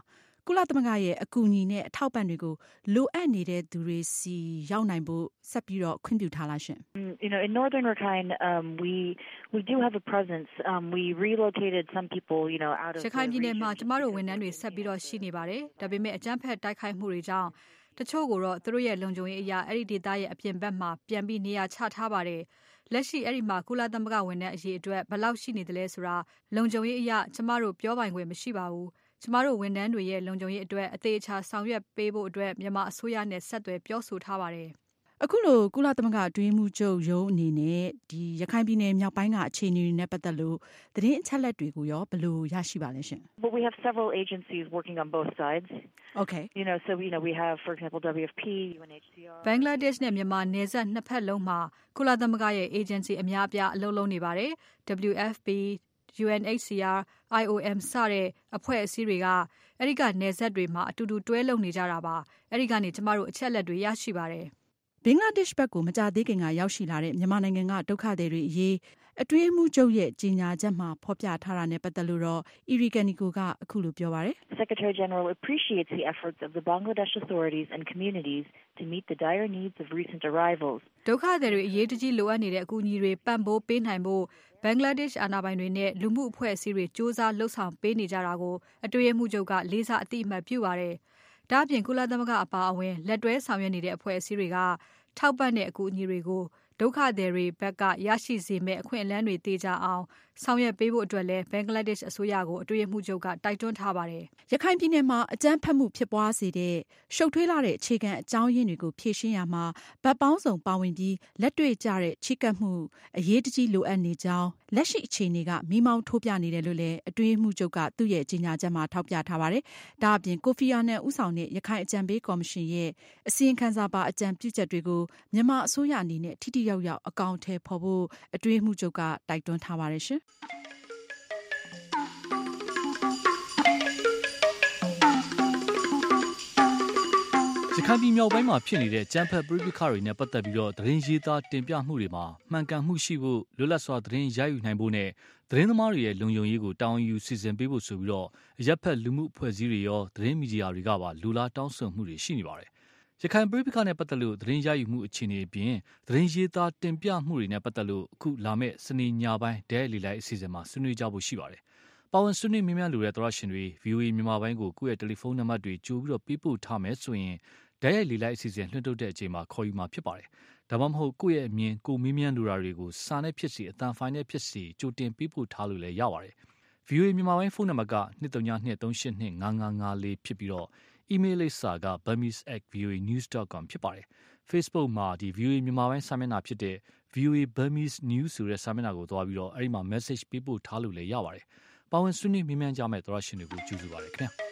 ကုလသမဂ္ဂရဲ့အကူအညီနဲ့အထောက်ပံ့တွေကိုလိုအပ်နေတဲ့သူတွေစီရောက်နိုင်ဖို့ဆက်ပြီးတော့ခွင့်ပြုထားလားရှင် You know, in northern Rakhine, um, we we do have a presence. Um, we relocated some people, you know, out of. ရခိုင်ပြည်နယ်မှာကျမတို့ဝန်ထမ်းတွေဆက်ပြီးတော့ရှိနေပါတယ်။ဒါပေမဲ့အကြမ်းဖက်တိုက်ခိုက်မှုတွေကြောင့်တချို့ကိုတော့သူတို့ရဲ့လုံခြုံရေးအရာအဲ့ဒီဒေသရဲ့အပြင်ဘက်မှာပြန်ပြီးနေရာချထားပါတယ်။လက်ရှိအဲ့ဒီမှာကုလသမဂ္ဂဝန်ထမ်းအရေးအတွက်ဘယ်လောက်ရှိနေသလဲဆိုတာလုံခြုံရေးအရာကျမတို့ပြောပိုင်ခွင့်မရှိပါဘူး။ကျမတို့ဝန်ထမ်းတွေရဲ့လုံခြုံရေးအတွက်အသေးအချာဆောင်ရွက်ပေးဖို့အတွက်မြန်မာအစိုးရနဲ့ဆက်သွယ်ပြောဆိုထားပါတယ်။အခုလိုကုလသမဂ္ဂအတွင်းမှုချုပ်ရုံးအနေနဲ့ဒီရခိုင်ပြည်နယ်မြောက်ပိုင်းကအခြေအနေတွေနဲ့ပတ်သက်လို့သတင်းအချက်အလက်တွေကိုရောဘယ်လိုရရှိပါလဲရှင် Well, we have several agencies working on both sides. Okay. You know, so you know we have, for example, W F P, U N H C R. Bangladesh နဲ့မြန်မာနယ်စပ်နှစ်ဖက်လုံးမှာကုလသမဂ္ဂရဲ့ agency အများအပြားအလုပ်လုပ်နေပါတယ်။ W F P, U N H C R, I O M စတဲ့အဖွဲ့အစည်းတွေကအဲ့ဒီကနယ်စပ်တွေမှာအတူတူတွဲလုပ်နေကြတာပါ။အဲ့ဒီကနေကျမတို့အချက်အလက်တွေရရှိပါတယ်။ဘင်္ဂလားဒေ့ရှ်ဘက်ကိုမကြသေးခင်ကရောက်ရှိလာတဲ့မြန်မာနိုင်ငံကဒုက္ခသည်တွေအရေးအတွင်းမှုချုပ်ရဲ့ကြီးညာချက်မှာဖော်ပြထားတာနဲ့ပတ်သက်လို့တော့ Irikaniko ကအခုလိုပြောပါတယ် Secretary General appreciates the efforts of the Bangladesh authorities and communities to meet the dire needs of recent arrivals. ဒုက္ခသည်တွေအရေးတကြီးလိုအပ်နေတဲ့အကူအညီတွေပံ့ပိုးပေးနိုင်ဖို့ဘင်္ဂလားဒေ့ရှ်အာဏာပိုင်တွေနဲ့လူမှုအဖွဲ့အစည်းတွေစ조사လှုပ်ဆောင်ပေးနေကြတာကိုအတွင်းမှုချုပ်ကလေးစားအသိအမှတ်ပြုပါတယ်။ဒါ့အပြင်ကုလသမဂ္ဂအပါအဝင်လက်တွဲဆောင်ရွက်နေတဲ့အဖွဲ့အစည်းတွေကထောက်ပံ့တဲ့အကူအညီတွေကိုဒုက္ခသည်တွေဘက်ကရရှိစေမဲ့အခွင့်အလမ်းတွေတည်ကြအောင်ဆောင်ရွက်ပေးဖို့အတွက်လည်းဘင်္ဂလားဒေ့ရှ်အစိုးရကိုအတွင်းမှုချုပ်ကတိုက်တွန်းထားပါတယ်။ရခိုင်ပြည်နယ်မှာအကြမ်းဖက်မှုဖြစ်ပွားစေတဲ့ရှုပ်ထွေးလာတဲ့အခြေခံအကြောင်းရင်းတွေကိုဖြေရှင်းရမှာဗတ်ပေါင်းစုံပါဝင်ပြီးလက်တွေ့ကျတဲ့ချိကပ်မှုအရေးတကြီးလိုအပ်နေကြောင်းလက်ရှိအခြေအနေကမိမောင်းထိုးပြနေတယ်လို့လည်းအတွင်းမှုချုပ်ကသူ့ရဲ့ကြေညာချက်မှာထောက်ပြထားပါတယ်။ဒါအပြင်ကိုဖီအာနန်ဦးဆောင်တဲ့ရခိုင်အကြံပေးကော်မရှင်ရဲ့အစီရင်ခံစာပါအကြံပြုချက်တွေကိုမြန်မာအစိုးရအနေနဲ့ထိထိရောက်ရောက်အကောင့်ထဲပေါ်ဖို့အတွင်းမှုချုပ်ကတိုက်တွန်းထားပါတယ်ရှင်။ရခိုင်ပြည်မြောက်ပိုင်းမှာဖြစ်နေတဲ့ကြမ်းဖက်ပဋိပက္ခတွေနဲ့ပတ်သက်ပြီးတော့သတင်းရေးသားတင်ပြမှုတွေမှာမှန်ကန်မှုရှိဖို့လွတ်လပ်စွာသတင်းရယူနိုင်ဖို့နဲ့သတင်းသမားတွေရဲ့လုံခြုံရေးကိုတောင်းယူစီစဉ်ပေးဖို့ဆိုပြီးတော့အရက်ဖက်လူမှုအဖွဲ့အစည်းတွေရောသတင်းမီဒီယာတွေကပါလူလားတောင်းဆိုမှုတွေရှိနေပါတယ်။ရခိုင်ပဋိပက္ခနဲ့ပတ်သက်လို့သတင်းရယူမှုအခြေအနေအပြင်သတင်းရေးသားတင်ပြမှုတွေနဲ့ပတ်သက်လို့အခုလာမယ့်စနေညပိုင်းဒဲလီလိုက်အစီအစဉ်မှာဆွေးနွေးကြဖို့ရှိပါတယ်။ပါဝင်ဆွေးနွေးမြင်မြန်လိုတဲ့သောရရှင်တွေ V O A မြန်မာပိုင်းကိုကိုယ့်ရဲ့တယ်လီဖုန်းနံပါတ်တွေကြိုပြီးတော့ပေးပို့ထားမယ်ဆိုရင်ဓာတ်ရိုက်လေလိုက်အစီအစဉ်လွှင့်ထုတ်တဲ့အချိန်မှာခေါ်ယူမှာဖြစ်ပါတယ်။ဒါမှမဟုတ်ကိုယ့်ရဲ့အမြင်ကိုမင်းမြန်းလိုတာတွေကိုစာနဲ့ဖြစ်စီအတန်ဖိုင်နဲ့ဖြစ်စီကြိုတင်ပေးပို့ထားလို့လည်းရပါတယ်။ V O A မြန်မာပိုင်းဖုန်းနံပါတ်ကနှစ်သုံးနှစ်သုံးရှစ်နှစ်ငါးငါးငါးလေးဖြစ်ပြီးတော့ email လိပ်စာက burmese at voanews dot com ဖြစ်ပါတယ်။ Facebook မှာဒီ V O A မြန်မာပိုင်းစာမျက်နှာဖြစ်တဲ့ V O A Burmese News ဆိုတဲ့စာမျက်နှာကိုသွားပြီးတော့အဲဒီမှာ message ပေးပို့ထားလို့လည်းရပါတယ်။ပါဝင်ဆွေးနွေးမြင်မြန်ကြမဲ့သောရရှင်တွေကိုကြိုဆိုပါရခင်ဗျာ။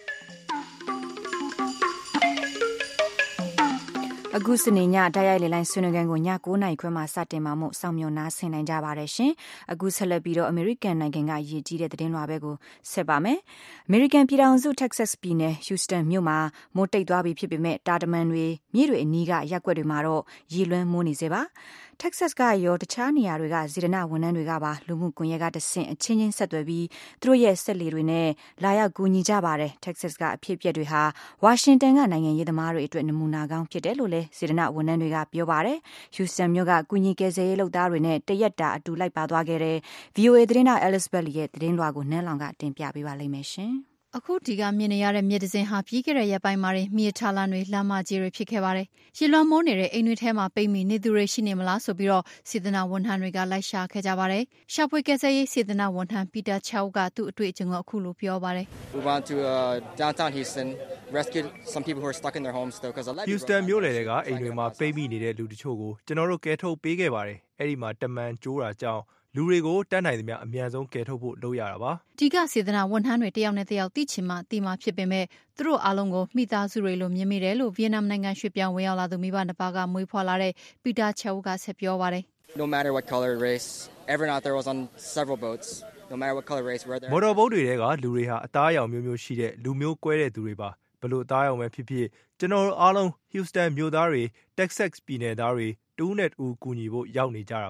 အခုစနေညတိုက်ရိုက်လေလိုင်းဆွေးနွေးခန်းကိုည9:00နာရီခွဲမှာစတင်မှာမို့စောင့်မျှော်နားဆင်နိုင်ကြပါတယ်ရှင်။အခုဆက်လက်ပြီးတော့ American နိုင်ငံကရည်ကြီးတဲ့သတင်းလွှာပဲကိုဆက်ပါမယ်။ American ပြည်ထောင်စု Texas ပြည်နယ် Houston မြို့မှာမိုးတိတ်သွားပြီဖြစ်ပေမဲ့တာတမန်တွေမြေတွေအနီးကရပ်ကွက်တွေမှာတော့ရေလွှမ်းမိုးနေစေပါ။ Texas ကရောတခြားနေရာတွေကဇေဒနာဝန်ထမ်းတွေကပါလူမှုကွန်ရက်ကတဆင့်အချင်းချင်းဆက်သွယ်ပြီးသူတို့ရဲ့ဆက်လီတွေနဲ့လာရောက်ကူညီကြပါတယ်။ Texas ကအဖြစ်အပျက်တွေဟာဝါရှင်တန်ကနိုင်ငံရေးသမားတွေအတွက်နမူနာကောင်းဖြစ်တယ်လို့လည်းဇေဒနာဝန်ထမ်းတွေကပြောပါတယ်။ Houston မြို့ကကူညီကယ်ဆယ်ရေးလုပ်သားတွေနဲ့တရက်တာအတူလိုက်ပါသွားခဲ့တဲ့ V O A သတင်းတောက် Alice Bailey ရဲ့သတင်းလွှာကိုနန်းလောင်ကတင်ပြပေးပါလိမ့်မယ်ရှင်။အခုဒီကမြင်နေရတဲ့မြေတစင်းဟာပြီးခဲ့တဲ့ရက်ပိုင်းမှာမြေထားလမ်းတွေလမ်းမကြီးတွေဖြစ်ခဲ့ပါတယ်။ရေလွှမ်းမိုးနေတဲ့အိမ်တွေထဲမှာပိတ်မိနေသူတွေရှိနေမလားဆိုပြီးတော့စေတနာဝန်ထမ်းတွေကလိုက်ရှာခဲ့ကြပါတယ်။ရှာဖွေကယ်ဆယ်ရေးစေတနာဝန်ထမ်းပီတာချောက်ကသူ့အတွေ့အကြုံကိုအခုလိုပြောပါတယ်။ We went to uh, downtown Houston, rescued some people who were stuck in their homes though because a lot Houston မြို့လေတွေကအိမ်တွေမှာပိတ်မိနေတဲ့လူတချို့ကိုကျွန်တော်တို့ကယ်ထုတ်ပေးခဲ့ပါတယ်။အဲ့ဒီမှာတမန်ကျိုးတာကြောင့်လူတွေကိုတတ်နိုင်သမျှအမြန်ဆုံးကယ်ထုတ်ဖို့လုပ်ရတာပါဒီကစေတနာဝန်ထမ်းတွေတယောက်နဲ့တယောက်သိချင်မှသိမှဖြစ်ပေမဲ့သူတို့အားလုံးကိုမိသားစုတွေလိုမြင်မိတယ်လို့ဗီယက်နမ်နိုင်ငံရွှေ့ပြောင်းဝင်ရောက်လာသူမိဘနှစ်ပါးကမွေးဖွားလာတဲ့ပီတာချောက်ကဆက်ပြောပါတယ် No matter what color or race, everyone out there was on several boats. No matter what color race, were there. မော်တော်ဘုတ်တွေကလူတွေဟာအသားအရောင်မျိုးမျိုးရှိတဲ့လူမျိုးကွဲတဲ့သူတွေပါဘလို့အသားအရောင်ပဲဖြစ်ဖြစ်ကျွန်တော်တို့အားလုံး Houston မြို့သားတွေ Texas ပြည်နယ်သားတွေတူးနဲ့တူးကူညီဖို့ရောက်နေကြတာပါ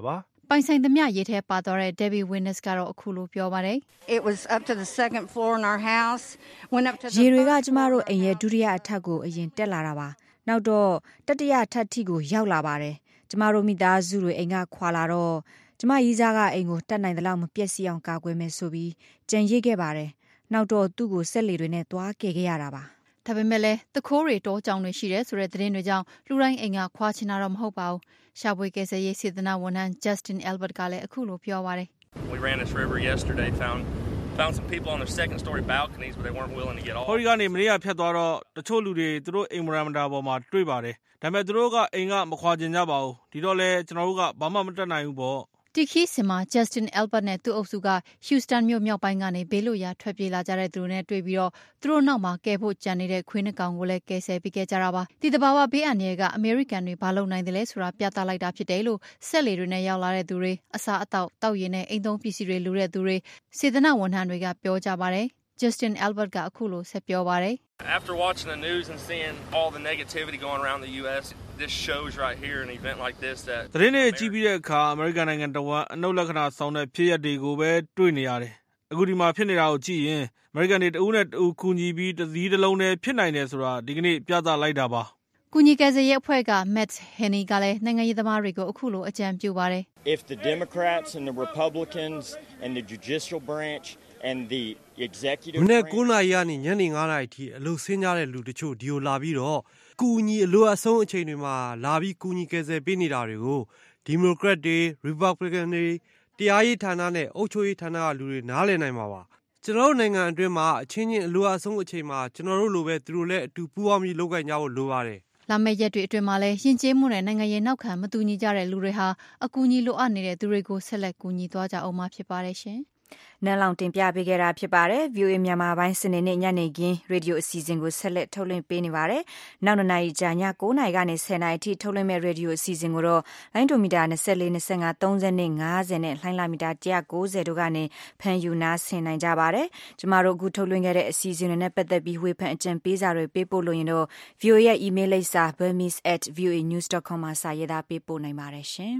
ပိုင်ဆိုင်သမျှရေထဲပါသွားတဲ့ Debbie Witness ကတော့အခုလိုပြောပါတယ် It was up to the second floor in our house, went up to the ရေတွေကကျမတို့အိမ်ရဲ့ဒုတိယအထပ်ကိုအရင်တက်လာတာပါနောက်တော့တတိယအထပ်ထိကိုရောက်လာပါတယ်ကျမတို့မိသားစုတွေအိမ်ကခွာလာတော့ကျမရီးစားကအိမ်ကိုတက်နိုင်သလောက်မပြည့်စည်အောင်ကာကွယ်မယ်ဆိုပြီးကြံရိပ်ခဲ့ပါတယ်နောက်တော့သူ့ကိုဆက်လေတွေနဲ့တွားကယ်ခဲ့ရတာပါဒါပေမဲ့လည်းသခိုးတွေတောကြောင်တွေရှိတယ်ဆိုတဲ့သတင်းတွေကြောင့်လူတိုင်းအိမ်ကခွာချင်တာတော့မဟုတ်ပါဘူးရှာဖွေကယ်ဆယ်ရေးစေတနာဝန်ထမ်း Justin Albert ကလည်းအခုလိုပြောပါတယ် We ran this river yesterday found found some people on their second story balconies but they weren't willing to get off ဟောဒီကနေမနေ့ကဖြတ်သွားတော့တချို့လူတွေသူတို့အိမ်မရမတာပေါ်မှာတွေ့ပါတယ်ဒါပေမဲ့သူတို့ကအိမ်ကမခွာချင်ကြပါဘူးဒီတော့လဲကျွန်တော်တို့ကဘာမှမတက်နိုင်ဘူးပေါ့ဒီခီးစင်မှာ Justin Albert နဲ့သူ့အုပ်စုက Houston မြို့မြောက်ပိုင်းကနေဘေးလွတ်ရာထွက်ပြေးလာကြတဲ့သူတွေနဲ့တွေ့ပြီးတော့သူတို့နောက်မှာကယ်ဖို့ကြံနေတဲ့ခွေးနှကောင်ကိုလည်းကယ်ဆယ်ပေးခဲ့ကြတာပါဒီတဘာဝဘေးအန္တရာယ်ကအမေရိကန်တွေဘာလုပ်နိုင်တယ်လဲဆိုတာပြသလိုက်တာဖြစ်တယ်လို့ဆက်လေတွေနဲ့ရောက်လာတဲ့သူတွေအစားအသောက်တောက်ရည်နဲ့အိမ်သုံးပစ္စည်းတွေလိုတဲ့သူတွေစေတနာဝန်ထမ်းတွေကပြောကြပါတယ် Justin Albert ကအခုလိုဆက်ပြောပါတယ် After watching the news and seeing all the negativity going around the U S this shows right here an event like this that သတင်းတွေကြည့်ပြီးတဲ့အခါအမေရိကန်နိုင်ငံတော်အနှုတ်လက္ခဏာဆောင်တဲ့ဖြစ်ရပ်တွေကိုပဲတွေ့နေရတယ်အခုဒီမှာဖြစ်နေတာကိုကြည့်ရင်အမေရိကန်တွေတဦးနဲ့တဦးကူညီပြီးတစည်းတစ်လုံးနဲ့ဖြစ်နိုင်တယ်ဆိုတာဒီကနေ့ပြသလိုက်တာပါကူညီကယ်ဆယ်ရေးအဖွဲ့က Matt Henny ကလည်းနိုင်ငံရေးသမားတွေကိုအခုလိုအကြံပြုပါတယ် If the Democrats and the Republicans and the judicial branch and the executive မနေ့၉နာရီကနေညနေ၅နာရီထိအလုပ်ဆင်းကြတဲ့လူတချို့ဒီကိုလာပြီးတော့ကူညီအလိုအဆုံးအချိန်တွေမှာလာပြီးကူညီကယ်ဆယ်ပေးနေတာတွေကို Democrat တွေ Republican တွေတရားရေးဌာနနဲ့အုပ်ချုပ်ရေးဌာနကလူတွေနားလည်နိုင်မှာပါကျွန်တော်တို့နိုင်ငံအတွင်းမှာအချင်းချင်းအလိုအဆုံးအချိန်မှာကျွန်တော်တို့လိုပဲသူတို့လည်းအတူပူးပေါင်းပြီးလုပ်ကိုင်ကြဖို့လိုပါတယ်လာမယ့်ရက်တွေအတွင်းမှာလည်းယဉ်ကျေးမှုနဲ့နိုင်ငံရေးနောက်ခံမတူညီကြတဲ့လူတွေဟာအကူအညီလိုအပ်နေတဲ့သူတွေကိုဆက်လက်ကူညီသွားကြအောင်မှာဖြစ်ပါတယ်ရှင်နန်းလောင်တင်ပြပေးခဲ့တာဖြစ်ပါတယ် V O A မြန်မာပိုင်းစနေနေ့ညနေခင်းရေဒီယိုအစီအစဉ်ကိုဆက်လက်ထုတ်လွှင့်ပေးနေပါတယ်နောက်နှစ်နာရီကြာည၉နာရီကနေ၁၀နာရီထိထုတ်လွှင့်မဲ့ရေဒီယိုအစီအစဉ်ကိုတော့လိုင်းဒိုမီတာ၂၄ ၂၅ ၃၀နဲ့၅၀နဲ့လှိုင်းလာမီတာ၁၉၀တို့ကနေဖန်ယူနာဆင်နိုင်ကြပါတယ်ကျမတို့အခုထုတ်လွှင့်ခဲ့တဲ့အစီအစဉ်တွေနဲ့ပတ်သက်ပြီးဝေဖန်အကြံပေးစာတွေပေးပို့လို့ရင်တော့ V O A ရဲ့ email လိပ်စာ burmese at voanews dot com မှာစာရေးသားပေးပို့နိုင်ပါတယ်ရှင်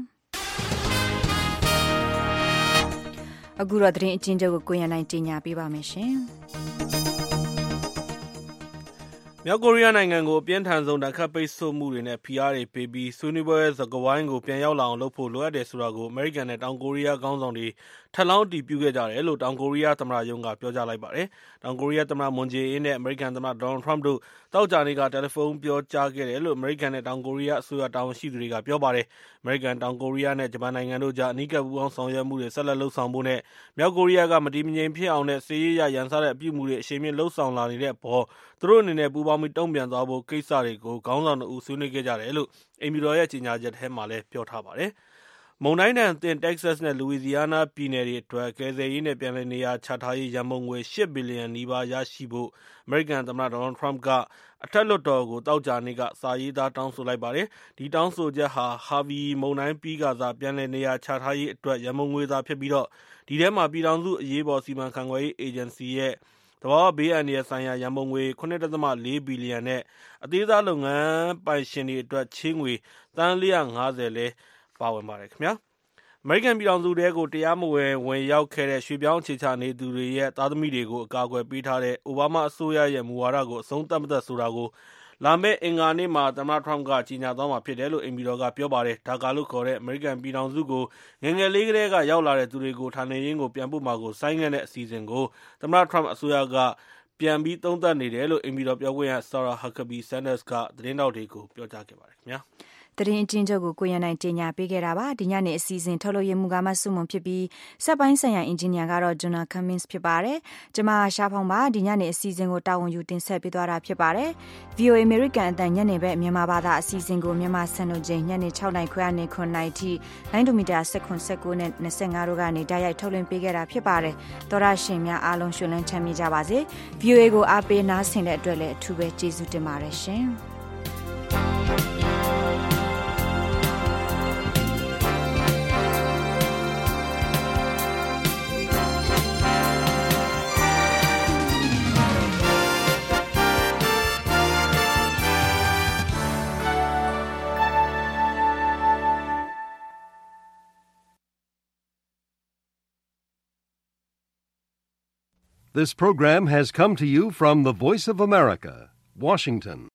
အခုတော့သတင်းအချင်းချုပ်ကိုကိုရန်နိုင်တင်ညာပေးပါမယ်ရှင်မြောက်ကိုရီးယားနိုင်ငံကိုအပြင်းထန်ဆုံးဒဏ်ခတ်ပိတ်ဆို့မှုတွေနဲ့ဖိအားတွေပေးပြီးဆွေးနွေးပွဲစကားဝိုင်းကိုပြန်ရောက်လာအောင်လုပ်ဖို့လိုအပ်တယ်ဆိုတာကိုအမေရိကန်နဲ့တောင်ကိုရီးယားခေါင်းဆောင်တွေထပ်လောင်းတည်ပြုခဲ့ကြတယ်လို့တောင်ကိုရီးယားသမ္မတရုံးကပြောကြားလိုက်ပါတယ်။တောင်ကိုရီးယားသမ္မတမွန်ဂျေအင်းနဲ့အမေရိကန်သမ္မတဒေါ်နယ်ထရမ့်တို့တောက်ကြနေကတယ်လီဖုန်းပြောကြားခဲ့တယ်လို့အမေရိကန်နဲ့တောင်ကိုရီးယားအစိုးရတာဝန်ရှိသူတွေကပြောပါတယ်။အမေရိကန်တောင်ကိုရီးယားနဲ့ဂျပန်နိုင်ငံတို့ကြားအနီးကပ်ပူးပေါင်းဆောင်ရွက်မှုတွေဆက်လက်လှုပ်ဆောင်ဖို့နဲ့မြောက်ကိုရီးယားကမတည်မငြိမ်ဖြစ်အောင်နဲ့စစ်ရေးအရရန်စတဲ့အပြုအမူတွေအရှိန်မြင့်လှုပ်ဆောင်လာနေတဲ့အပေါ်သူတို့အနေနဲ့ပူးပေါင်းပြီးတုံ့ပြန်သွားဖို့ကိစ္စတွေကိုခေါင်းဆောင်တို့ဆွေးနွေးခဲ့ကြတယ်လို့အိမ်ဖြူတော်ရဲ့ကြေညာချက်ထဲမှာလည်းပြောထားပါတယ်။မုန်တိုင်းဒဏ်သင့် Texas နဲ့ Louisiana ပြည်နယ်တွေအတွက်ကယ်ဆယ်ရေးနဲ့ပြန်လည်နေရာချထားရေးရန်ပုံငွေ၈ဘီလီယံနီးပါးရရှိဖို့အမေရိကန်သမ္မတဒေါ်နယ်ထရမ့်ကအထက်လွှတ်တော်ကိုသောကြာနေ့ကစာရေးသားတောင်းဆိုလိုက်ပါတယ်။ဒီတောင်းဆိုချက်ဟာ Harvey မုန်တိုင်းပြီးကစားပြန်လည်နေရာချထားရေးအတွက်ရန်ပုံငွေသာဖြစ်ပြီးတော့ဒီထဲမှာပြည်ထောင်စုအရေးပေါ်စီမံခန့်ခွဲရေးအေဂျင်စီရဲ့သဘာဝဘေးအန္တရာယ်ဆိုင်ရာရန်ပုံငွေ၇.၄ဘီလီယံနဲ့အသေးစားလုပ်ငန်းပိုင်ရှင်တွေအတွက်ချေးငွေသန်း၄၅၀လည်းပါဝင်ပါတယ်ခင်ဗျာအမေရိကန်ပြည်ထောင်စုတဲကိုတရားမဝင်ဝင်ရောက်ခဲ့တဲ့ရွှေပြောင်းအခြေချနေသူတွေရဲ့သားသမီးတွေကိုအကာအကွယ်ပေးထားတဲ့အိုဘားမားအစိုးရရဲ့မူဝါဒကိုအဆုံးသတ်မသက်ဆိုတာကိုလာမယ့်အင်္ဂါနေ့မှာသမ္မတထရမ့်ကကြေညာသွားမှာဖြစ်တယ်လို့အိမ်ဖြူတော်ကပြောပါတယ်။ဒါကာလို့ခေါ်တဲ့အမေရိကန်ပြည်ထောင်စုကိုငယ်ငယ်လေးကတည်းကရောက်လာတဲ့သူတွေကိုဌာနေရင်းကိုပြန်ပို့မှာကိုဆိုင်းငံ့တဲ့အစီအစဉ်ကိုသမ္မတထရမ့်အစိုးရကပြန်ပြီးသုံးသပ်နေတယ်လို့အိမ်ဖြူတော်ပြောခွင့်ရ Sarah Huckabee Sanders ကသတင်းတောက်တွေကိုပြောကြားခဲ့ပါတယ်ခင်ဗျာ။သတင်းအချင်းချုပ်ကိုကိုရန်နိုင်တင်ညာပေးခဲ့တာပါဒီညနေအစီအစဉ်ထုတ်လို့ရမှုကမှစုမုံဖြစ်ပြီးစက်ပိုင်းဆိုင်ရာအင်ဂျင်နီယာကတော့ Jonah Cummins ဖြစ်ပါတယ်ကျွန်မရှားဖောင်းပါဒီညနေအစီအစဉ်ကိုတာဝန်ယူတင်ဆက်ပေးသွားတာဖြစ်ပါတယ် V O A American အတန်ညနေဘက်မြန်မာဘာသာအစီအစဉ်ကိုမြန်မာစံတော်ချိန်ညနေ၆နာရီခွဲကနေခုနှစ်နာရီထိလိုင်းဒိုမီတာ၁၇ ၁၉နဲ့၂၅တို့ကနေတိုက်ရိုက်ထုတ်လွှင့်ပေးခဲ့တာဖြစ်ပါတယ်သောရရှင်များအားလုံးရှင်လန်းချမ်းမြေ့ကြပါစေ V O A ကိုအားပေးနားဆင်တဲ့အတွက်လည်းအထူးပဲကျေးဇူးတင်ပါတယ်ရှင် This program has come to you from the Voice of America, Washington.